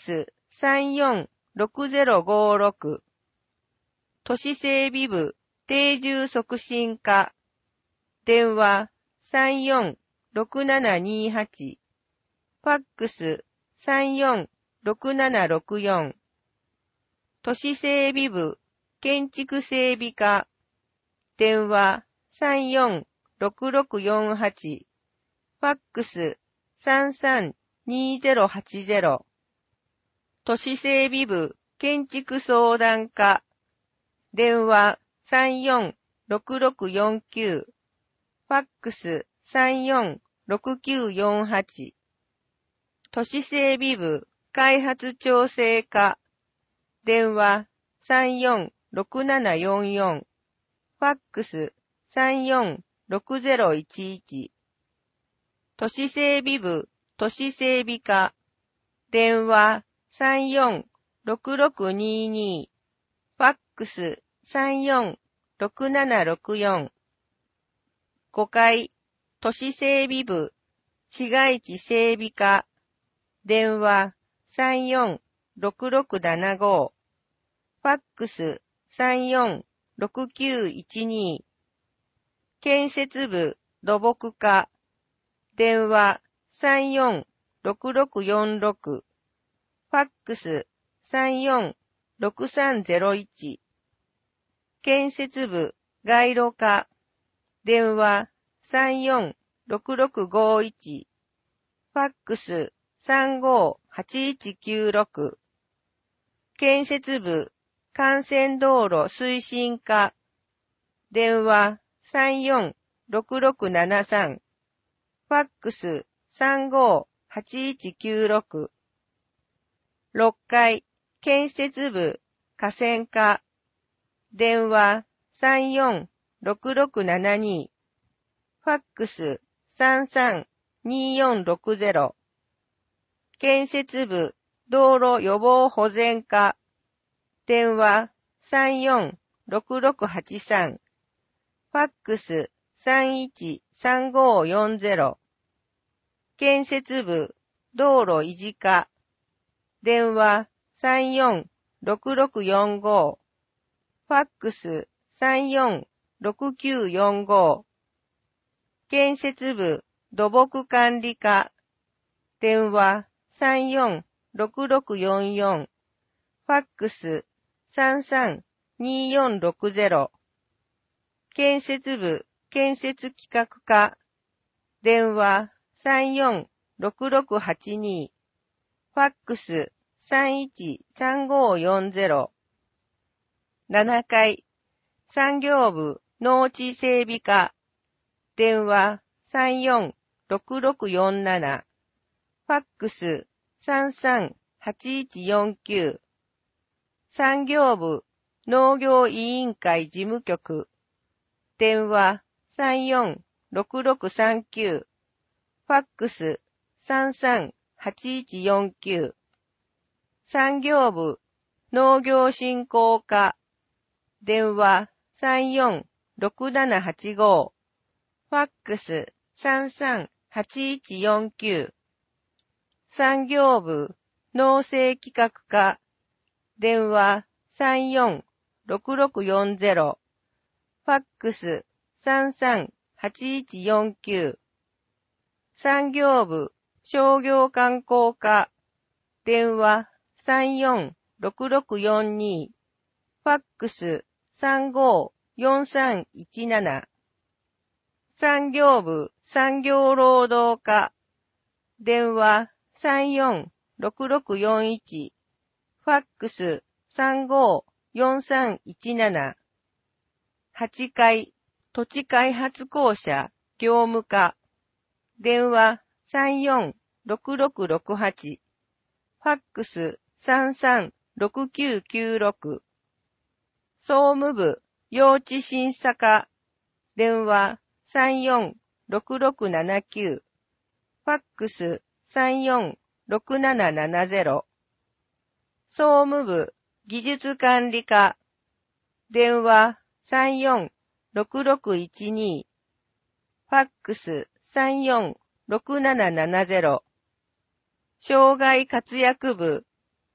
さんよんろくゼロごろく。都市整備部定住促進課。電話さんよんろくななにはち。ファックスさんよんろくななろくよん。都市整備部建築整備課。電話さんよんろくろくよんはち。ファックスさんさんにゼロはちゼロ。都市整備部建築相談課。電話さんよんろくろくよんきゅう。ファックスさんよんろくきゅうよんはち。都市整備部開発調整課。電話さんよんろくななよんよん。ファックスさんよんろくゼロいちいち。都市整備部都市整備課。電話さんよんろくろくにに。ファックスさんよんろくななろくよん。ごかい都市整備部市街地整備課。電話さんよんろくろくななご。ファックスさんよんろくきゅういちに。建設部土木課。電話さんよんろくろくよんろく。ファックスさんよんろくさんゼロいち。建設部街路課。電話さんよんろくろくごいち。ファックスさんごはちいちきゅうろく。建設部幹線道路推進課。電話さんよんろくろくななさん。ファックスさんごはちいちきゅうろく。ろっかい建設部河川課。電話さんよんろくろくななに。ファックスさんさんによんろくゼロ。建設部道路予防保全課。電話さんよんろくろくはちさん。ファックスさんいちさんごよんゼロ。建設部道路維持課。電話さんよんろくろくよんご。ファックスさんよんろくきゅうよんご。建設部土木管理課。電話さんよんろくろくよんよん。ファックスさんさんによんろくゼロ。建設部建設企画課。電話さんよんろくろくはちに。ファックスさんいちさんごよんゼロ。ななかい産業部農地整備課。電話さんよんろくろくよんなな。ファックスさんさんはちいちよんきゅう。産業部農業委員会事務局。電話さんよんろくろくさんきゅう。ファックスさんさんはちいちよんきゅう。産業部農業振興課。電話さんよんろくななはちご。ファックスさんさんはちいちよんきゅう。産業部農政企画課。電話さんよんろくろくよんゼロ。ファックスさんさんはちいちよんきゅう。産業部商業観光課。電話さんよんろくろくよんに。ファックスさんごよんさんいちなな。産業部産業労働課。電話さんよんろくろくよんいち。ファックスさんごよんさんいちなな。はちかい土地開発公社業務課。電話さんよんろくろくろくはち。ファックスさんさんろくきゅうきゅうろく。総務部用地審査課。電話さんよんろくろくななきゅう。ファックスさんよんろくななななゼロ。総務部技術管理課。電話さんよんろくろくいちに。ファックスさんよんろくななななゼロ。障害活躍部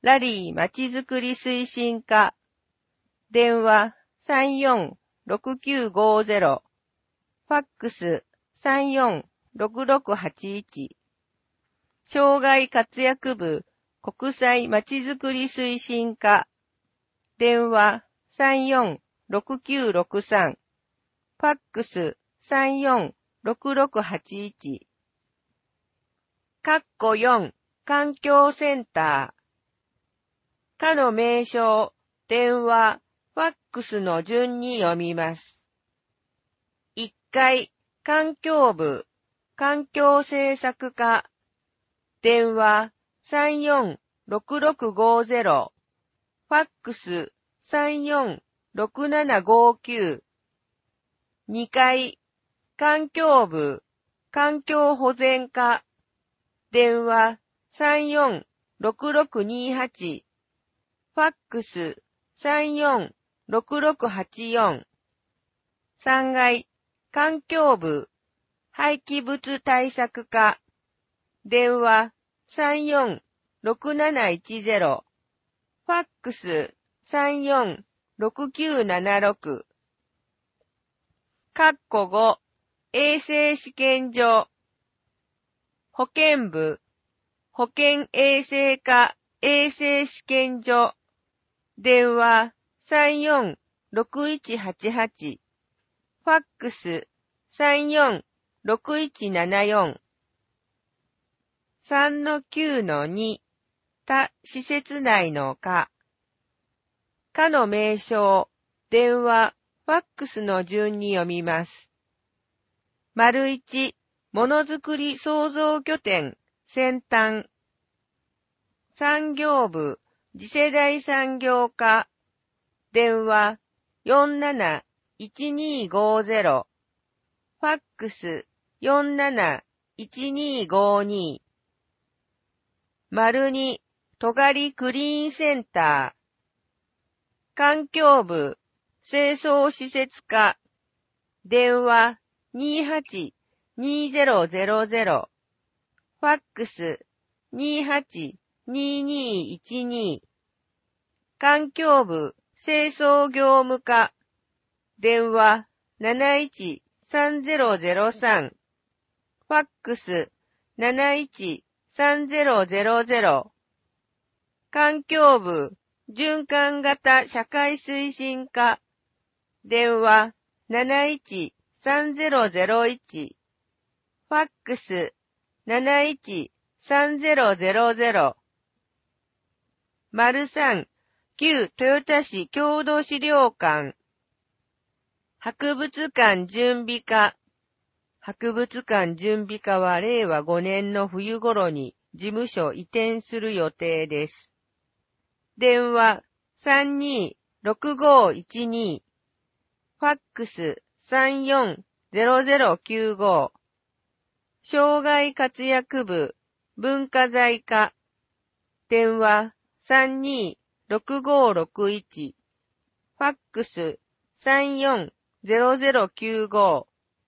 ラリーまちづくり推進課、電話 さんよんろくきゅうごゼロ、ファックス さんよんろくろくはちいち、障害活躍部国際まちづくり推進課、電話 さんよんろくきゅうろくさん、ファックス さんよんろくろくはちいち、カッコよん環境センター、課の名称、電話、ファックスの順に読みます。いっかい、環境部、環境政策課、電話 さんよんろくろくごゼロ、ファックス さんよんろくななごきゅう、にかい、環境部、環境保全課、電話 さんよんろくろくにはち、ファックス さんよんろくろくはちよん、さんがい、環境部、廃棄物対策課、電話 さんよんろくなないちゼロ、ファックス さんよんろくきゅうななろく、カッコご、衛生試験場、保健部、保健衛生課衛生試験所、電話 さんよんろくいちはちはち、ファックス さんよんろくいちななよん、さんのきゅうのに、他施設内の課、課の名称、電話、ファックスの順に読みます。丸いち、ものづくり創造拠点、先端。産業部、次世代産業課、電話 よんなないちにごゼロ、ファックス よんなないちにごに、丸に、とがりクリーンセンター、環境部、清掃施設課、電話 にはちにゼロゼロゼロ、ファックス にはちににいちに、環境部清掃業務課、電話 なないちさんゼロゼロさん、ファックス なないちさんゼロゼロゼロ、環境部循環型社会推進課、電話 なないちさんゼロゼロいち、ファックス なないちさんゼロゼロゼロ、丸さん、旧豊田市郷土資料館、博物館準備課、博物館準備課はれいわごねんの冬頃に事務所移転する予定です。電話 さんにろくごいちに、ファックス さんよんゼロゼロきゅうご、障害活躍部文化財課、電話 さんにろくごろくいち、ファックス さんよんゼロゼロきゅうご、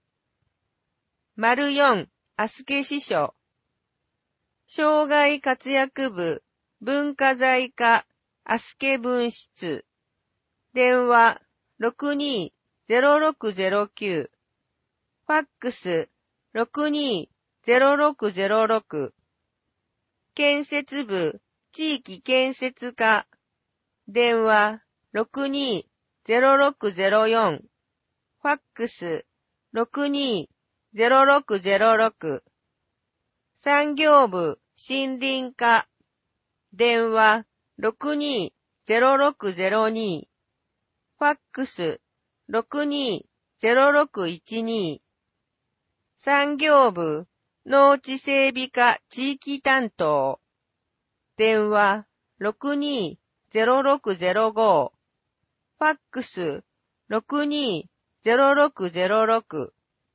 丸よん、あすけ支所、障害活躍部文化財課あすけ分室、電話 ろくにゼロろくゼロきゅう、ファックス ろくにゼロろくゼロろく、建設部地域建設課、電話 ろくにゼロろくゼロよん、ファックス ろくにゼロろくゼロろく、産業部森林課、電話 ろくにゼロろくゼロに、ファックス ろくにゼロろくいちに、産業部農地整備課地域担当、電話 ろくにゼロろくゼロご、ファックス ろくにゼロろくゼロろく、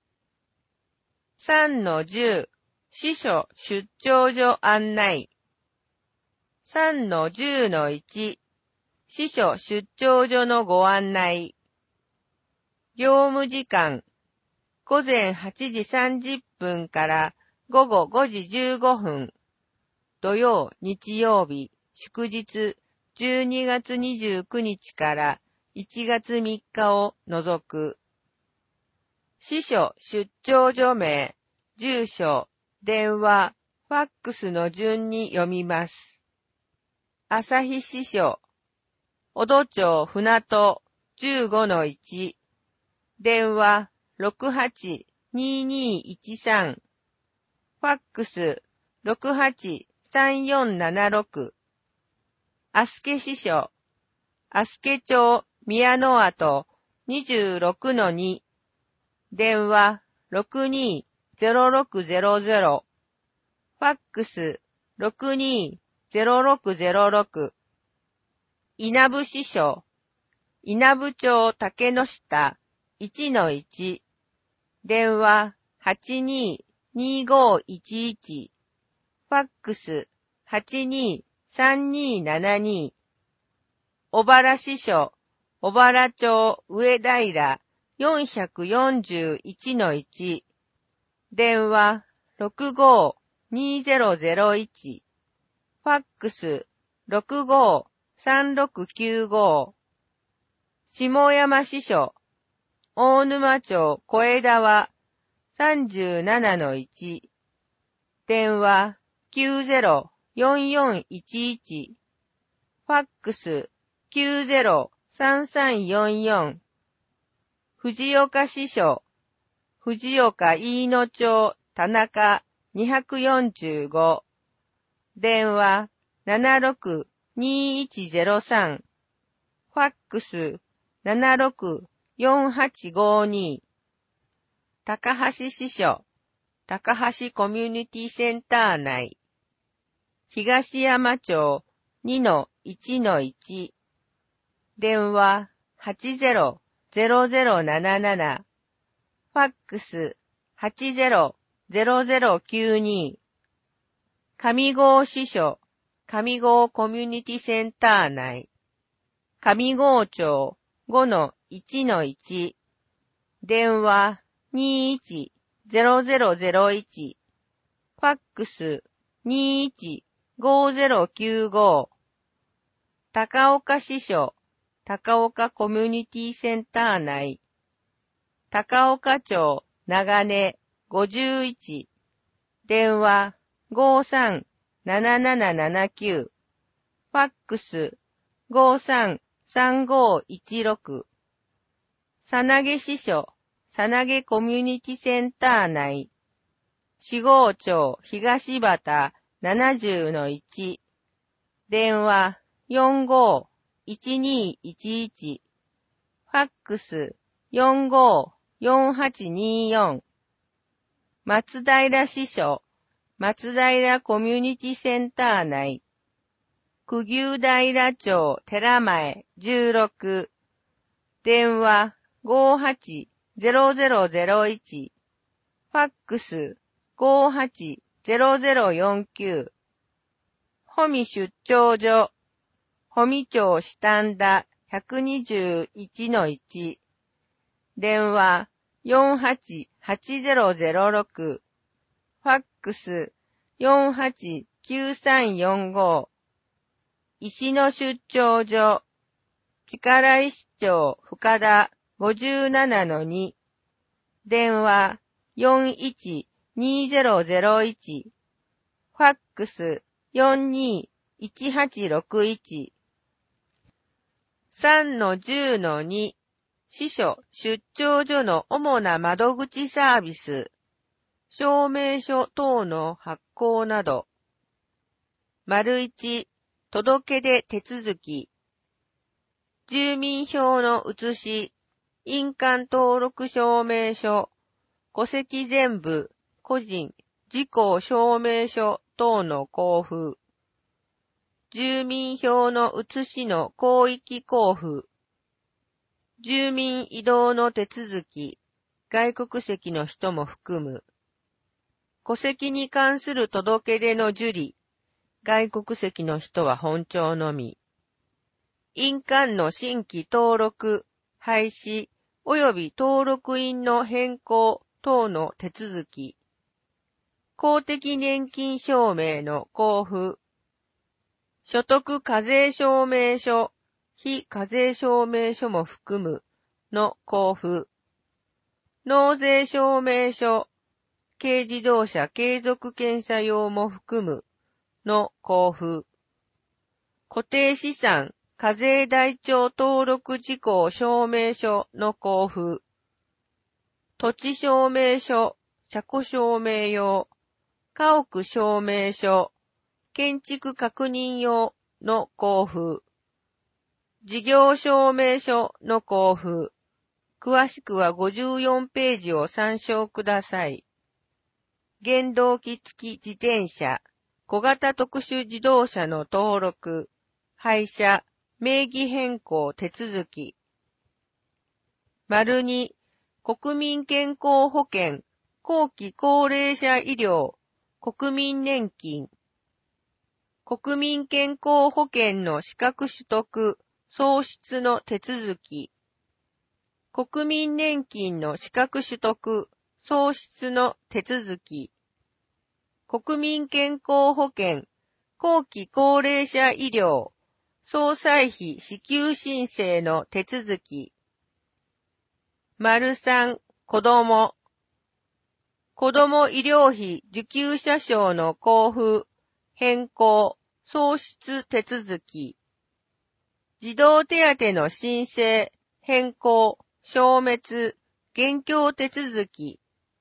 さんのじゅう、支所出張所案内、さんのじゅうのいち、支所出張所のご案内、業務時間、ごぜんはちじさんじゅっぷんからごごごじじゅうごふん、土曜、日曜日、 祝日じゅうにがつにじゅうくにちからいちがつみっかを除く。支所出張所名、住所、電話、ファックスの順に読みます。朝日支所、小戸町船戸 じゅうごのいち、電話 ろくはちにーにーいちさん、ファックス ろくはちさんよんななろく、あすけ支所、あすけ町宮の跡 にじゅうろくのに、電話 ろくにーぜろろくぜろぜろ、ファックス ろくにーぜろろくぜろろく、稲部支所、稲部町竹の下 いちのいち、電話 はちにーにーごいちいち、ファックス はちにーさんにーななに、小原支所、小原町上平 よんよんいちのいち、電話 ろくごーにーぜろぜろいち、ファックス ろくごーさんろくきゅうご、下山支所、大沼町小枝は さんじゅうななのいち、電話 きゅうぜろよんよんいちいち、ファックス きゅうぜろさんさんよんよん、藤岡支所、藤岡飯野町田中によんご、電話 ななろくにーいちぜろさん、ファックス ななろくよんはちごに、高橋支所、高橋コミュニティセンター内、東山町 にのいちのいち、電話 はちぜろぜろぜろなななな、ファックス はちぜろぜろぜろきゅうに、上郷支所、上郷コミュニティセンター内、上郷町 ごのいちのいち、電話 にいちぜろぜろぜろいち、ファックス にいちごぜろきゅうご、高岡支所、高岡コミュニティセンター内、高岡町長根ごじゅういち、電話 ごさんななななななきゅう、ファックス ごさんさんごいちろく、さなげ支所、さなげコミュニティセンター内、四郷町東畑ななじゅうのいち、電話 よんごいちにいちいち、ファックス よんごよんはちによん、松平支所、松平コミュニティセンター内、久牛平町寺前じゅうろく、電話 ごはちぜろぜろぜろいち、ファックス ごはちぜろぜろよんきゅう、保見出張所、保見町下田ひゃくにじゅういちのいち、電話 よんはちはちぜろぜろろく、ファックス よんはちきゅうさんよんご、石野出張所、力石町深田ごじゅうななのに、電話 よんいちにぜろぜろいち、ファックス よんにいちはちろくいち、さんのじゅうのに、支所出張所の主な窓口サービス、証明書等の発行など。丸いち、届け出手続き。住民票の写し、印鑑登録証明書、戸籍全部、個人、事項証明書等の交付。住民票の写しの広域交付。住民移動の手続き、外国籍の人も含む。戸籍に関する届け出の受理、外国籍の人は本庁のみ。印鑑の新規登録、廃止、及び登録印の変更等の手続き。公的年金証明の交付。 所得課税証明書、非課税証明書も含むの交付。納税証明書、軽自動車継続検査用も含むの交付。固定資産課税台帳登録事項証明書の交付。土地証明書、車庫証明用、家屋証明書、建築確認用の交付。事業証明書の交付。詳しくはごじゅうよんページを参照ください。原動機付き自転車、小型特殊自動車の登録、廃車、名義変更手続き。丸に、国民健康保険、後期高齢者医療、国民年金。国民健康保険の資格取得、創出の手続き。国民年金の資格取得、創出の手続き。国民健康保険、後期高齢者医療、総歳費支給申請の手続き。丸さん、子ども。子ども医療費受給者証の交付、変更、創出手続き。児童手当の申請、変更、消滅、現況手続き。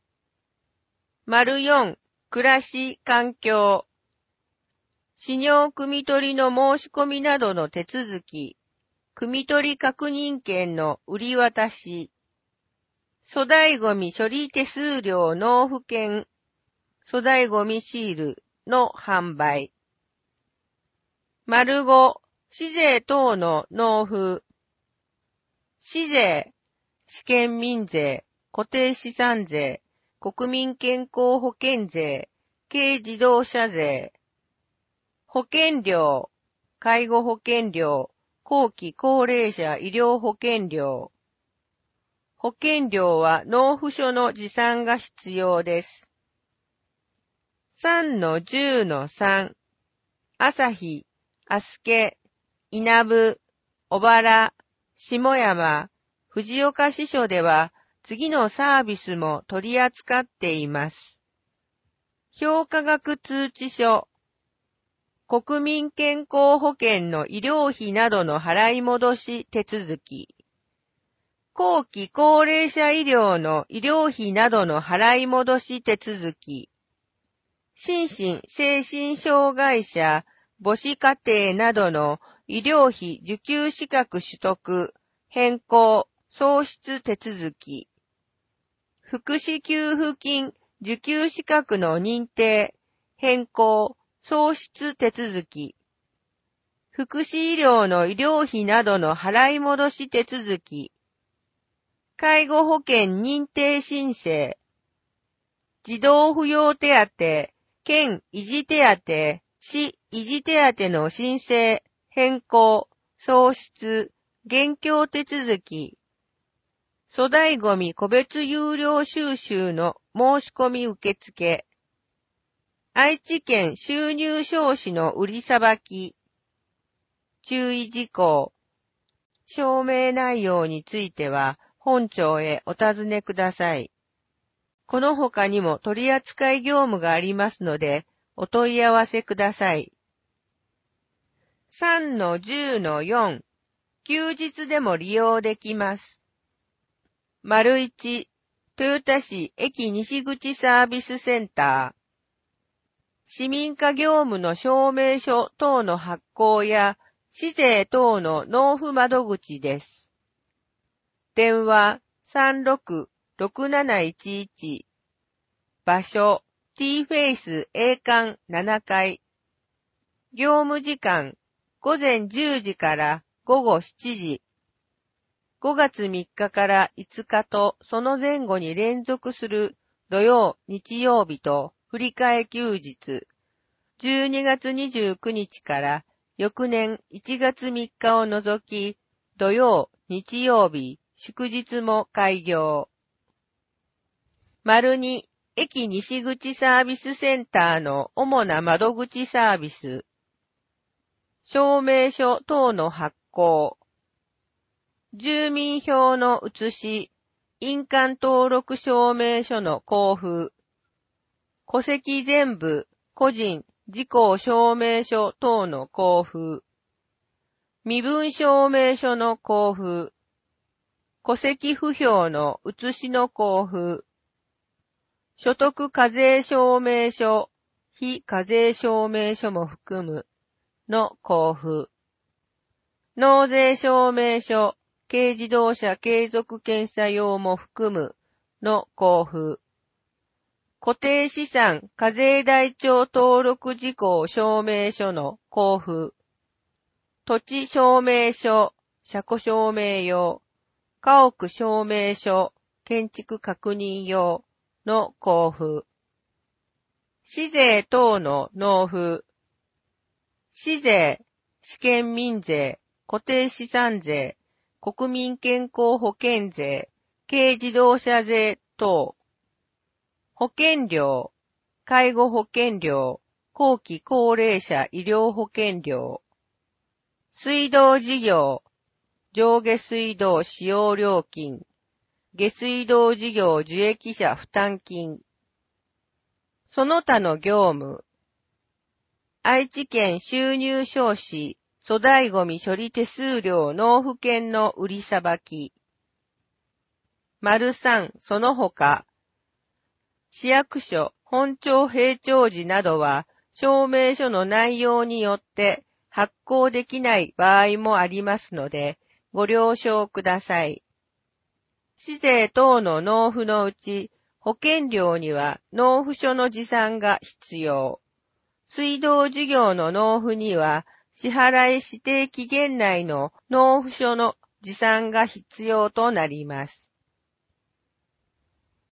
丸よん、暮らし、環境。飼料汲み取りの申し込みなどの手続き。汲み取り確認権の売り渡し。粗大ごみ処理手数料納付券。粗大ごみシールの販売。丸ご、市税等の納付。市税、試験民税、固定資産税、国民健康保険税、軽自動車税。保険料、介護保険料、後期高齢者医療保険料。保険料は納付書の持参が必要です。さんのじゅうのさん、朝日、あすけ、稲部、小原、下山、藤岡支所では次のサービスも取り扱っています。評価額通知書、国民健康保険の医療費などの払い戻し手続き。後期高齢者医療の医療費などの払い戻し手続き。心身精神障害者、母子家庭などの医療費受給資格取得、変更、創出手続き。福祉給付金受給資格の認定、変更、創出手続き。福祉医療の医療費などの払い戻し手続き。介護保険認定申請。児童扶養手当、県維持手当、市維持手当の申請、変更、創出、現況手続き。粗大ごみ個別有料収集の申し込み受付。愛知県収入証紙の売りさばき。注意事項。証明内容については本庁へお尋ねください。この他にも取扱業務がありますので、お問い合わせください。さんのじゅうのよん、休日でも利用できます。丸いち、豊田市駅西口サービスセンター。市民課業務の証明書等の発行や市税等の納付窓口です。電話 さんろくろくなないちいち。場所 T フェイス 栄冠ななかい。業務時間ごぜんじゅうじからごごしちじ。ごがつみっかからいつかとその前後に連続する土曜、日曜日と振り替え休日。じゅうにがつにじゅうくにちから翌年いちがつみっかを除き、土曜、日曜日、祝日も開業。丸に、駅西口サービスセンターの主な窓口サービス。 証明書等の発行、住民票の写し、印鑑登録証明書の交付、戸籍全部、個人、事項証明書等の交付、身分証明書の交付、戸籍不評の写しの交付、所得課税証明書、非課税証明書も含むの交付、納税証明書、軽自動車継続検査用も含むの交付、固定資産課税台帳登録事項証明書の交付、土地証明書、車庫証明用、家屋証明書、建築確認用の交付、市税等の納付、市税、試験民税、固定資産税、国民健康保険税、軽自動車税等、保険料、介護保険料、後期高齢者医療保険料、水道事業、上下水道使用料金、下水道事業受益者負担金、その他の業務、愛知県収入証紙、粗大ごみ処理手数料納付券の売りさばき。丸さん、その他、市役所、本庁閉庁時などは、証明書の内容によって発行できない場合もありますので、ご了承ください。市税等の納付のうち、保険料には納付書の持参が必要。水道事業の納付には、支払い指定期限内の納付書の持参が必要となります。